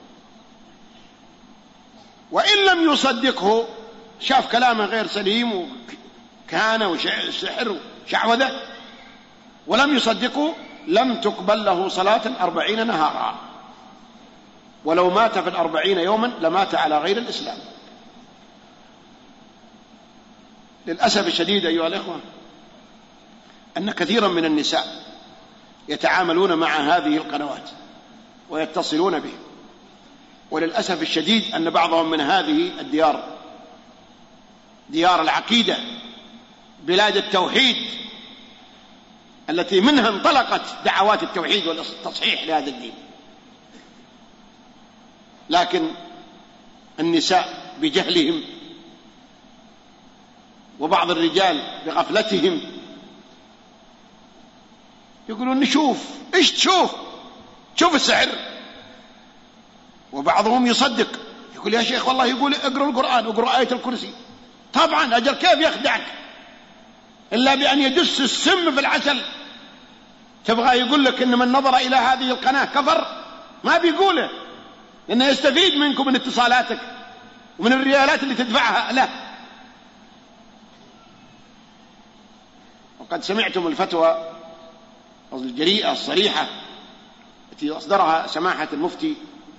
وإن لم يصدقه، شاف كلامه غير سليم وكهانة وسحر وشعوذة ولم يصدقه، لم تقبل له صلاة 40 نهارا، ولو مات في 40 يوما لمات على غير الإسلام. للأسف الشديد أيها الإخوة أن كثيرا من النساء يتعاملون مع هذه القنوات ويتصلون به، وللأسف الشديد أن بعضهم من هذه الديار، ديار العقيدة، بلاد التوحيد التي منها انطلقت دعوات التوحيد والتصحيح لهذا الدين، لكن النساء بجهلهم وبعض الرجال بغفلتهم يقولون نشوف. ايش تشوف؟ شوف السحر. وبعضهم يصدق، يقول يا شيخ والله يقول اقرأ القرآن، اقرأ آية الكرسي. طبعا أجل كيف يخدعك إلا بأن يدس السم في العسل. تبغى يقول لك إن من نظر إلى هذه القناة كفر؟ ما بيقوله، لأنه يستفيد منكم من اتصالاتك ومن الريالات اللي تدفعها له. وقد سمعتم الفتوى الجريئة الصريحة التي أصدرها سماحة المفتي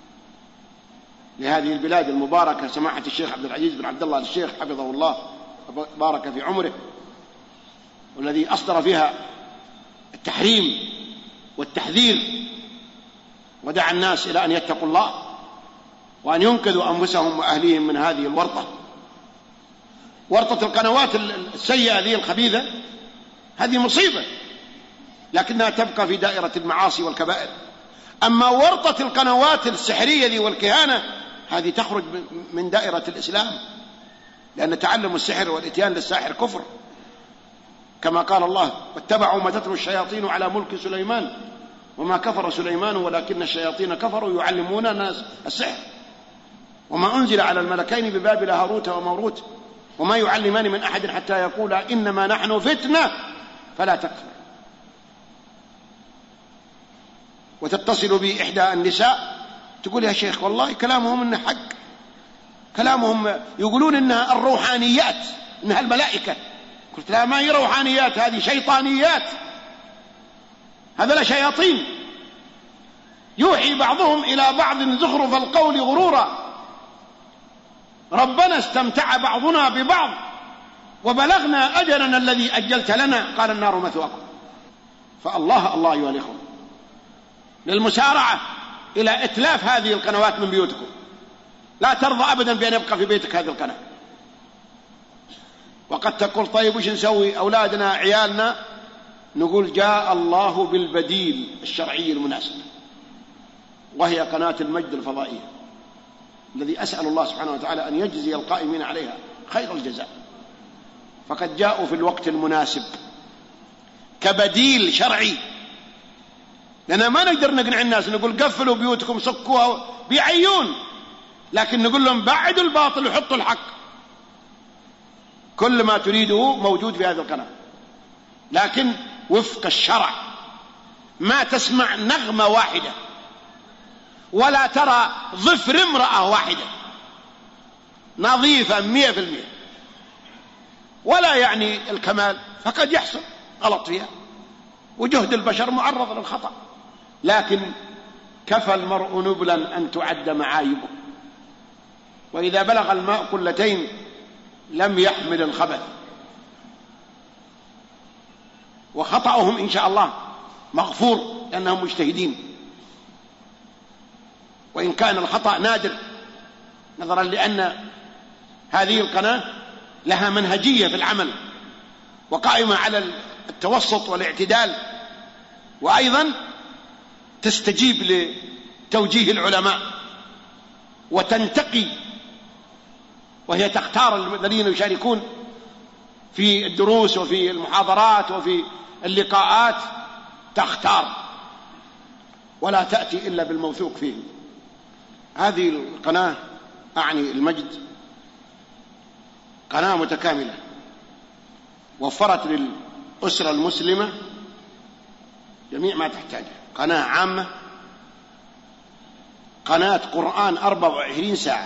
لهذه البلاد المباركة، سماحة الشيخ عبد العزيز بن عبد الله الشيخ حفظه الله بارك في عمره، والذي أصدر فيها التحريم والتحذير ودعا الناس إلى أن يتقوا الله وأن ينقذوا أنفسهم وأهليهم من هذه الورطة، ورطة القنوات السيئة ذي الخبيثة. هذه مصيبة، لكنها تبقى في دائرة المعاصي والكبائر. أما ورطة القنوات السحرية ذي والكهانة هذه تخرج من دائرة الإسلام، لأن تعلم السحر والإتيان للساحر كفر، كما قال الله واتبعوا ما تتلو الشياطين على ملك سليمان وما كفر سليمان ولكن الشياطين كفروا يعلمون الناس السحر وما أنزل على الملكين ببابل هاروت وماروت وما يعلمان من أحد حتى يقولا إنما نحن فتنة فلا تكفر. وتتصل بي إحدى النساء تقول يا شيخ والله كلامهم إنه حق، كلامهم يقولون إنها الروحانيات، إنها الملائكة. قلت لها ما هي روحانيات، هذه شيطانيات، هذا لا شياطين يوحي بعضهم إلى بعض زخرف القول غرورا. ربنا استمتع بعضنا ببعض وبلغنا أجلنا الذي أجلت لنا قال النار مثواكم. فالله الله أيها الإخوة للمسارعة إلى إتلاف هذه القنوات من بيوتكم. لا ترضى أبدا بأن يبقى في بيتك هذه القناة. وقد تقول طيب وش نسوي؟ أولادنا عيالنا، نقول جاء الله بالبديل الشرعي المناسب، وهي قناة المجد الفضائية الذي أسأل الله سبحانه وتعالى أن يجزي القائمين عليها خير الجزاء. فقد جاءوا في الوقت المناسب كبديل شرعي، لأننا ما نقدر نقنع الناس نقول قفلوا بيوتكم سكوها بيعيون، لكن نقول لهم بعدوا الباطل وحطوا الحق. كل ما تريده موجود في هذه القناة، لكن وفق الشرع. ما تسمع نغمة واحدة ولا ترى ظفر امرأة واحدة نظيفة 100%، ولا يعني الكمال، فقد يحصل غلط فيها وجهد البشر معرض للخطأ، لكن كفى المرء نبلا أن تعد معايبه، وإذا بلغ الماء قلتين لم يحمل الخبث. وخطأهم إن شاء الله مغفور لأنهم مجتهدين، وإن كان الخطأ نادر نظرا لأن هذه القناة لها منهجية في العمل وقائمة على التوسط والاعتدال، وأيضا تستجيب لتوجيه العلماء وتنتقي، وهي تختار الذين يشاركون في الدروس وفي المحاضرات وفي اللقاءات، تختار ولا تأتي إلا بالموثوق فيه. هذه القناة أعني المجد قناة متكاملة، وفرت الأسرة المسلمة جميع ما تحتاجه. قناة عامة، قناة قرآن 24 ساعة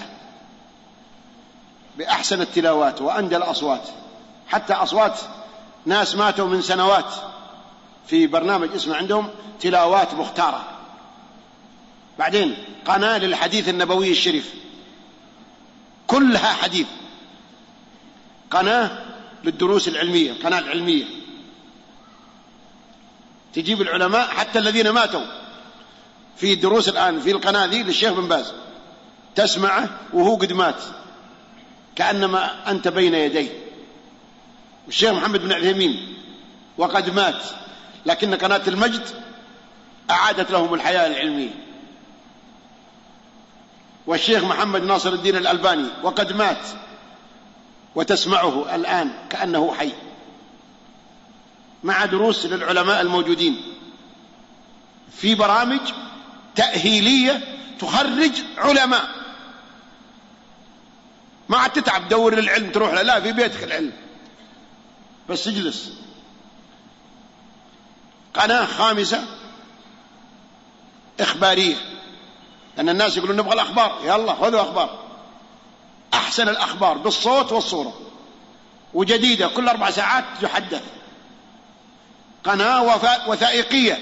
بأحسن التلاوات وأندى الأصوات، حتى أصوات ناس ماتوا من سنوات في برنامج اسمه عندهم تلاوات مختارة. بعدين قناة للحديث النبوي الشريف كلها حديث. قناة للدروس العلمية، القناة العلمية تجيب العلماء حتى الذين ماتوا في دروس الآن في القناة ذي للشيخ بن باز، تسمعه وهو قد مات كأنما أنت بين يديه. والشيخ محمد بن عثيمين وقد مات، لكن قناة المجد أعادت لهم الحياة العلمية. والشيخ محمد ناصر الدين الألباني وقد مات، وتسمعه الآن كأنه حي، مع دروس للعلماء الموجودين في برامج تأهيلية تخرج علماء. ما عاد تتعب دور للعلم تروح لا في بيتك العلم بس اجلس. قناة خامسة إخبارية، لأن الناس يقولون نبغى الأخبار، يلا خذوا أخبار، أحسن الأخبار بالصوت والصورة وجديدة كل 4 ساعات تحدث. قناة وثائقية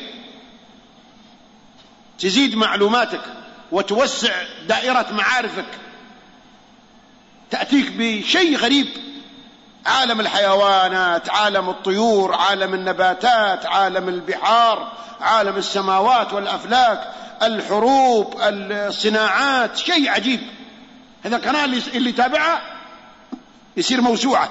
تزيد معلوماتك وتوسع دائرة معارفك، تأتيك بشيء غريب، عالم الحيوانات، عالم الطيور، عالم النباتات، عالم البحار، عالم السماوات والأفلاك، الحروب، الصناعات، شيء عجيب. هذا القناة اللي تابعها يصير موسوعة.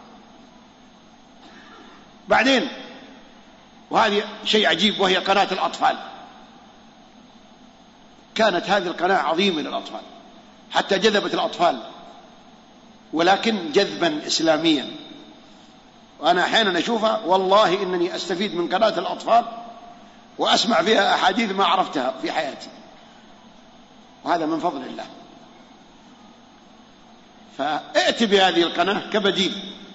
بعدين وهذه شيء عجيب، وهي قناة الأطفال. كانت هذه القناة عظيمة للأطفال حتى جذبت الأطفال، ولكن جذبا إسلاميا. وأنا أحيانا أشوفها والله إنني أستفيد من قناة الأطفال وأسمع فيها أحاديث ما عرفتها في حياتي، وهذا من فضل الله. فائت بهذه القناة كبديل.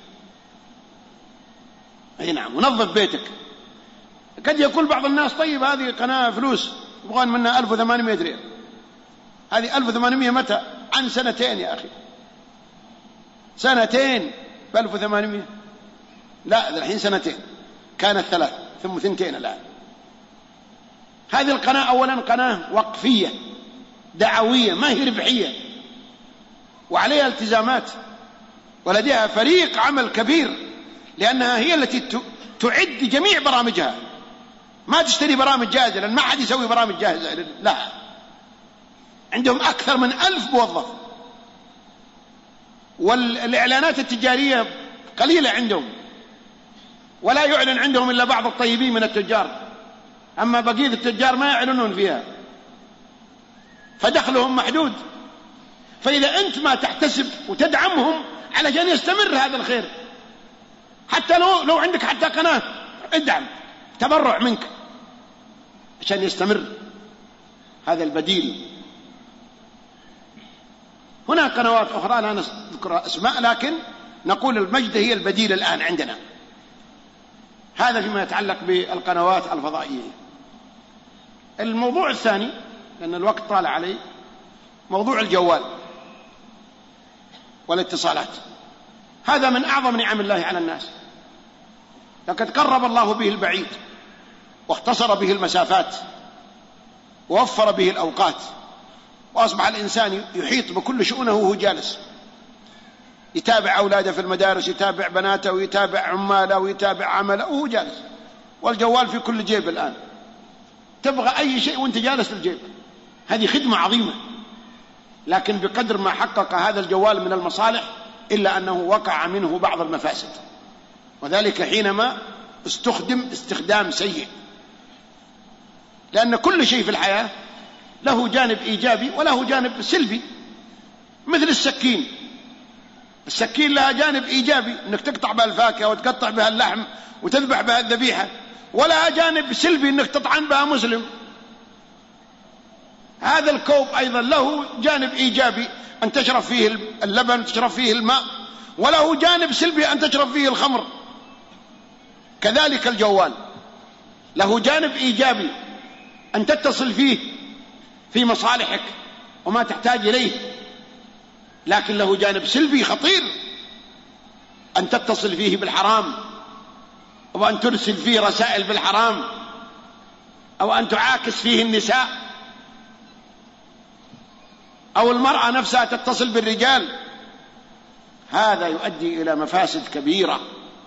أي نعم، ونظف بيتك. قد يقول بعض الناس طيب هذه قناة فلوس يبغون منها 1800 ريال. هذه 1800 متى؟ عن 2 يا أخي، 2 ب 1800. لا الحين 2 كانت 3 ثم 2 الآن. هذه القناة أولا قناة وقفية دعوية، ما هي ربحية، وعليها التزامات، ولديها فريق عمل كبير، لأنها هي التي تعد جميع برامجها. ما تشتري برامج جاهزة، لأن ما حد يسوي برامج جاهزة، لا، عندهم أكثر من 1000 موظف، والإعلانات التجارية قليلة عندهم، ولا يعلن عندهم إلا بعض الطيبين من التجار، أما بقية التجار ما يعلنون فيها، فدخلهم محدود. فإذا أنت ما تحتسب وتدعمهم علشان يستمر هذا الخير، حتى لو عندك حتى قناة ادعم، تبرع منك عشان يستمر هذا البديل. هناك قنوات أخرى لا نذكر أسماء، لكن نقول المجد هي البديل الآن عندنا. هذا فيما يتعلق بالقنوات الفضائية. الموضوع الثاني، لأن الوقت طال علي، موضوع الجوال والاتصالات. هذا من أعظم نعم الله على الناس، لقد قرب الله به البعيد واختصر به المسافات ووفر به الأوقات، وأصبح الإنسان يحيط بكل شؤونه وهو جالس، يتابع أولاده في المدارس، يتابع بناته، ويتابع عماله، ويتابع عمله وهو جالس، والجوال في كل جيب الآن، تبغى أي شيء وانت جالس في الجيب. هذه خدمة عظيمة، لكن بقدر ما حقق هذا الجوال من المصالح إلا أنه وقع منه بعض المفاسد، وذلك حينما استخدم استخدام سيء، لأن كل شيء في الحياة له جانب إيجابي وله جانب سلبي. مثل السكين لها جانب إيجابي، أنك تقطع بها الفاكهة وتقطع بها اللحم وتذبح بها الذبيحة، ولها جانب سلبي أنك تطعن بها مسلم. هذا الكوب أيضا له جانب إيجابي أن تشرب فيه اللبن، تشرب فيه الماء، وله جانب سلبي أن تشرب فيه الخمر. كذلك الجوال له جانب إيجابي أن تتصل فيه في مصالحك وما تحتاج إليه، لكن له جانب سلبي خطير أن تتصل فيه بالحرام، وأن ترسل فيه رسائل بالحرام، أو أن تعاكس فيه النساء، أو المرأة نفسها تتصل بالرجال. هذا يؤدي إلى مفاسد كبيرة.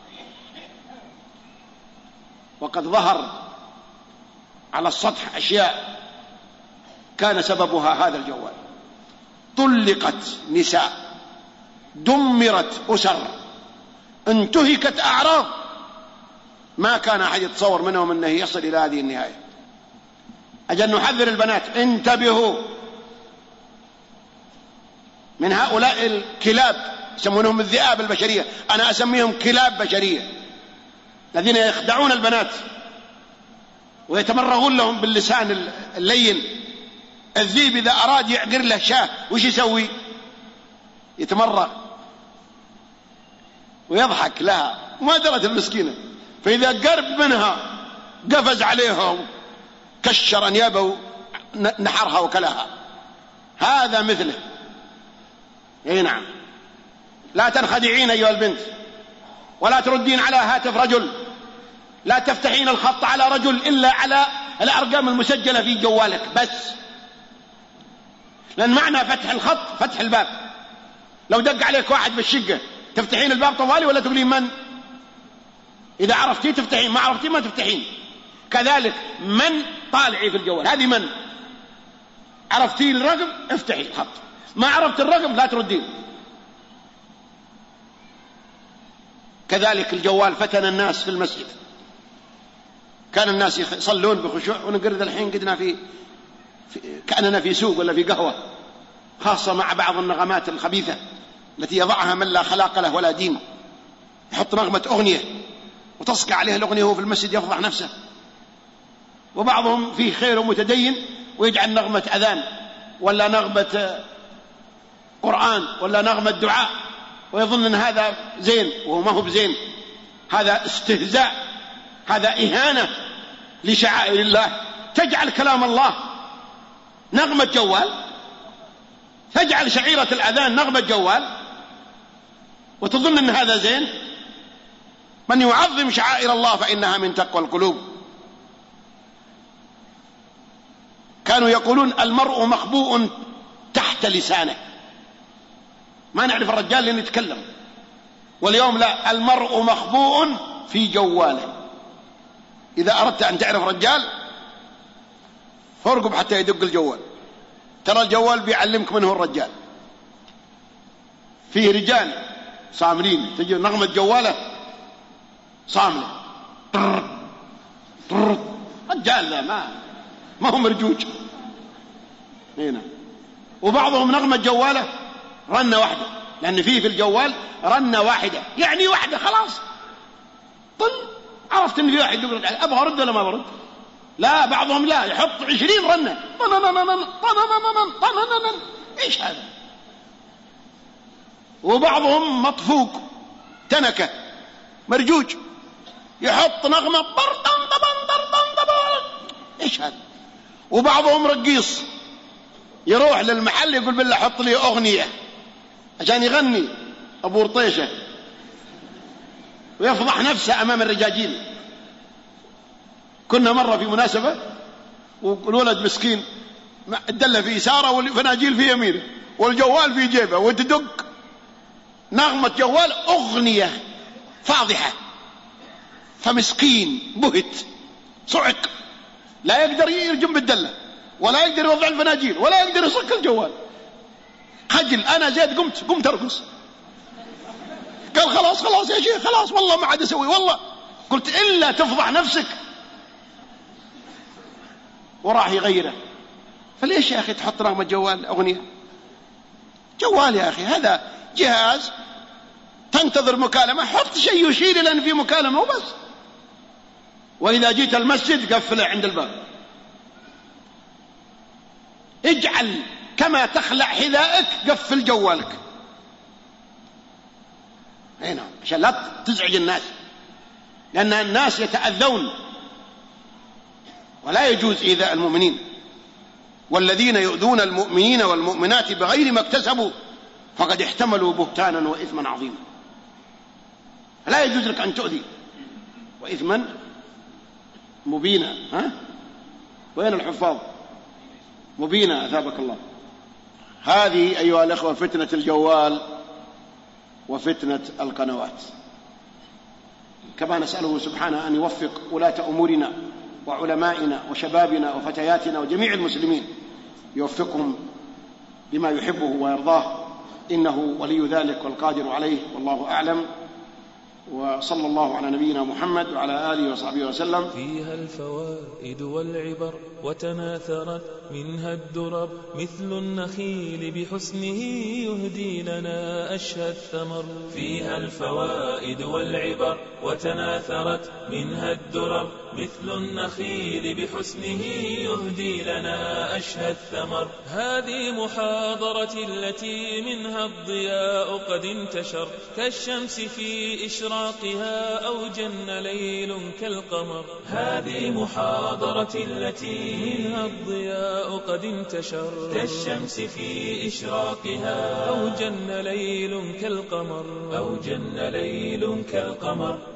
وقد ظهر على السطح أشياء كان سببها هذا الجوال. طلقت نساء، دمرت أسر، انتهكت أعراض، ما كان أحد يتصور منهم أنه يصل إلى هذه النهاية. أجل نحذر البنات، انتبهوا من هؤلاء الكلاب، يسمونهم الذئاب البشرية، أنا أسميهم كلاب بشرية، الذين يخدعون البنات ويتمرغون لهم باللسان اللين. الذئب إذا أراد يعقر له شاه وش يسوي؟ يتمرغ ويضحك لها، وما درت المسكينة، فإذا قرب منها قفز عليهم كشر أنيابه نحرها وكلها. هذا مثله. اي نعم. لا تنخدعين أيها البنت، ولا تردين على هاتف رجل، لا تفتحين الخط على رجل إلا على الأرقام المسجلة في جوالك بس، لأن معنى فتح الخط فتح الباب. لو دق عليك واحد بالشقة تفتحين الباب طوالي ولا تقولين من؟ إذا عرفتي تفتحين، ما عرفتي ما تفتحين. كذلك من طالعي في الجوال، هذه من عرفتي الرقم افتحي الخط، ما عرفت الرقم لا تردين. كذلك الجوال فتن الناس في المسجد. كان الناس يصلون بخشوع، ونقرد الحين قدنا في كأننا في سوق ولا في قهوة، خاصة مع بعض النغمات الخبيثة التي يضعها من لا خلاق له ولا دين. يحط نغمة أغنية وتصقع عليه الأغنية وهو في المسجد يفضح نفسه. وبعضهم فيه خير ومتدين ويجعل نغمة أذان ولا نغمة قرآن ولا نغمة دعاء، ويظن أن هذا زين وهو ما هو بزين. هذا استهزاء، هذا إهانة لشعائر الله. تجعل كلام الله نغمة جوال، تجعل شعيرة الأذان نغمة جوال، وتظن أن هذا زين. من يعظم شعائر الله فإنها من تقوى القلوب. كانوا يقولون المرء مخبوء تحت لسانه، ما نعرف الرجال لأنه يتكلم. واليوم لا، المرء مخبوء في جواله. إذا أردت أن تعرف رجال فارقب حتى يدق الجوال، ترى الجوال بيعلمك منه الرجال. فيه رجال صاملين تجي نغمة جواله صاملة، رجال لا ما هو مرجوج هنا. وبعضهم نغمة جواله رنة واحدة، لأن فيه في الجوال رنة واحدة، يعني واحدة خلاص طل عرفت ان في واحد يقول ابغى ارد ولا ما برد. لا، بعضهم لا، يحط 20 رنة. ايش هذا؟ وبعضهم مطفوق تنكة مرجوج، يحط نغمة برطن طبن طبن طبن. ايش هذا؟ وبعضهم رقيص يروح للمحل يقول بالله حط لي اغنية عشان يغني ابو رطيشة ويفضح نفسه امام الرجاجيل. كنا مرة في مناسبة والولد مسكين الدلة في يساره والفناجيل في يمينه والجوال في جيبه، وتدق نغمة جوال أغنية فاضحة، فمسكين بهت صعق، لا يقدر يرجم بالدلة ولا يقدر يوضع الفناجيل ولا يقدر يصك الجوال. خجل. أنا زيد قمت أرقص. قال خلاص يا شيخ خلاص والله ما عاد أسوي والله. قلت إلا تفضح نفسك. وراح يغيره. فليش يا أخي تحط نغمة جوال أغنية؟ جوال يا أخي هذا جهاز تنتظر مكالمة، حط شيء يشير إلى أن في مكالمة وبس. وإذا جيت المسجد قفله عند الباب. اجعل كما تخلع حذائك قفل جوالك هنا عشان لا تزعج الناس. لأن الناس يتأذون، ولا يجوز إيذاء المؤمنين. والذين يؤذون المؤمنين والمؤمنات بغير ما اكتسبوا فقد احتملوا بهتانا وإثما عظيما. فلا يجوز لك أن تؤذي، وإثما مبينا. وين الحفاظ؟ مبينا، أثابك الله. هذه أيها الأخوة فتنة الجوال وفتنة القنوات. كما نسأله سبحانه أن يوفق ولاة أمورنا وعلمائنا وشبابنا وفتياتنا وجميع المسلمين، يوفقهم بما يحبه ويرضاه، إنه ولي ذلك والقادر عليه، والله أعلم. وصلى الله على نبينا محمد وعلى آله وصحبه وسلم. فيها الفوائد والعبر وتناثرت منها الدرر، مثل النخيل بحسنه يهدي لنا أشهى الثمر. فيها الفوائد والعبر وتناثرت منها الدرر، مثل النخيل بحسنه يهدي لنا أشهى الثمر. هذه محاضرة التي منها الضياء قد انتشر، كالشمس في إشراقها أو جن ليل كالقمر. هذه محاضرة التي منها الضياء قد انتشر، كالشمس في إشراقها أو جن ليل كالقمر.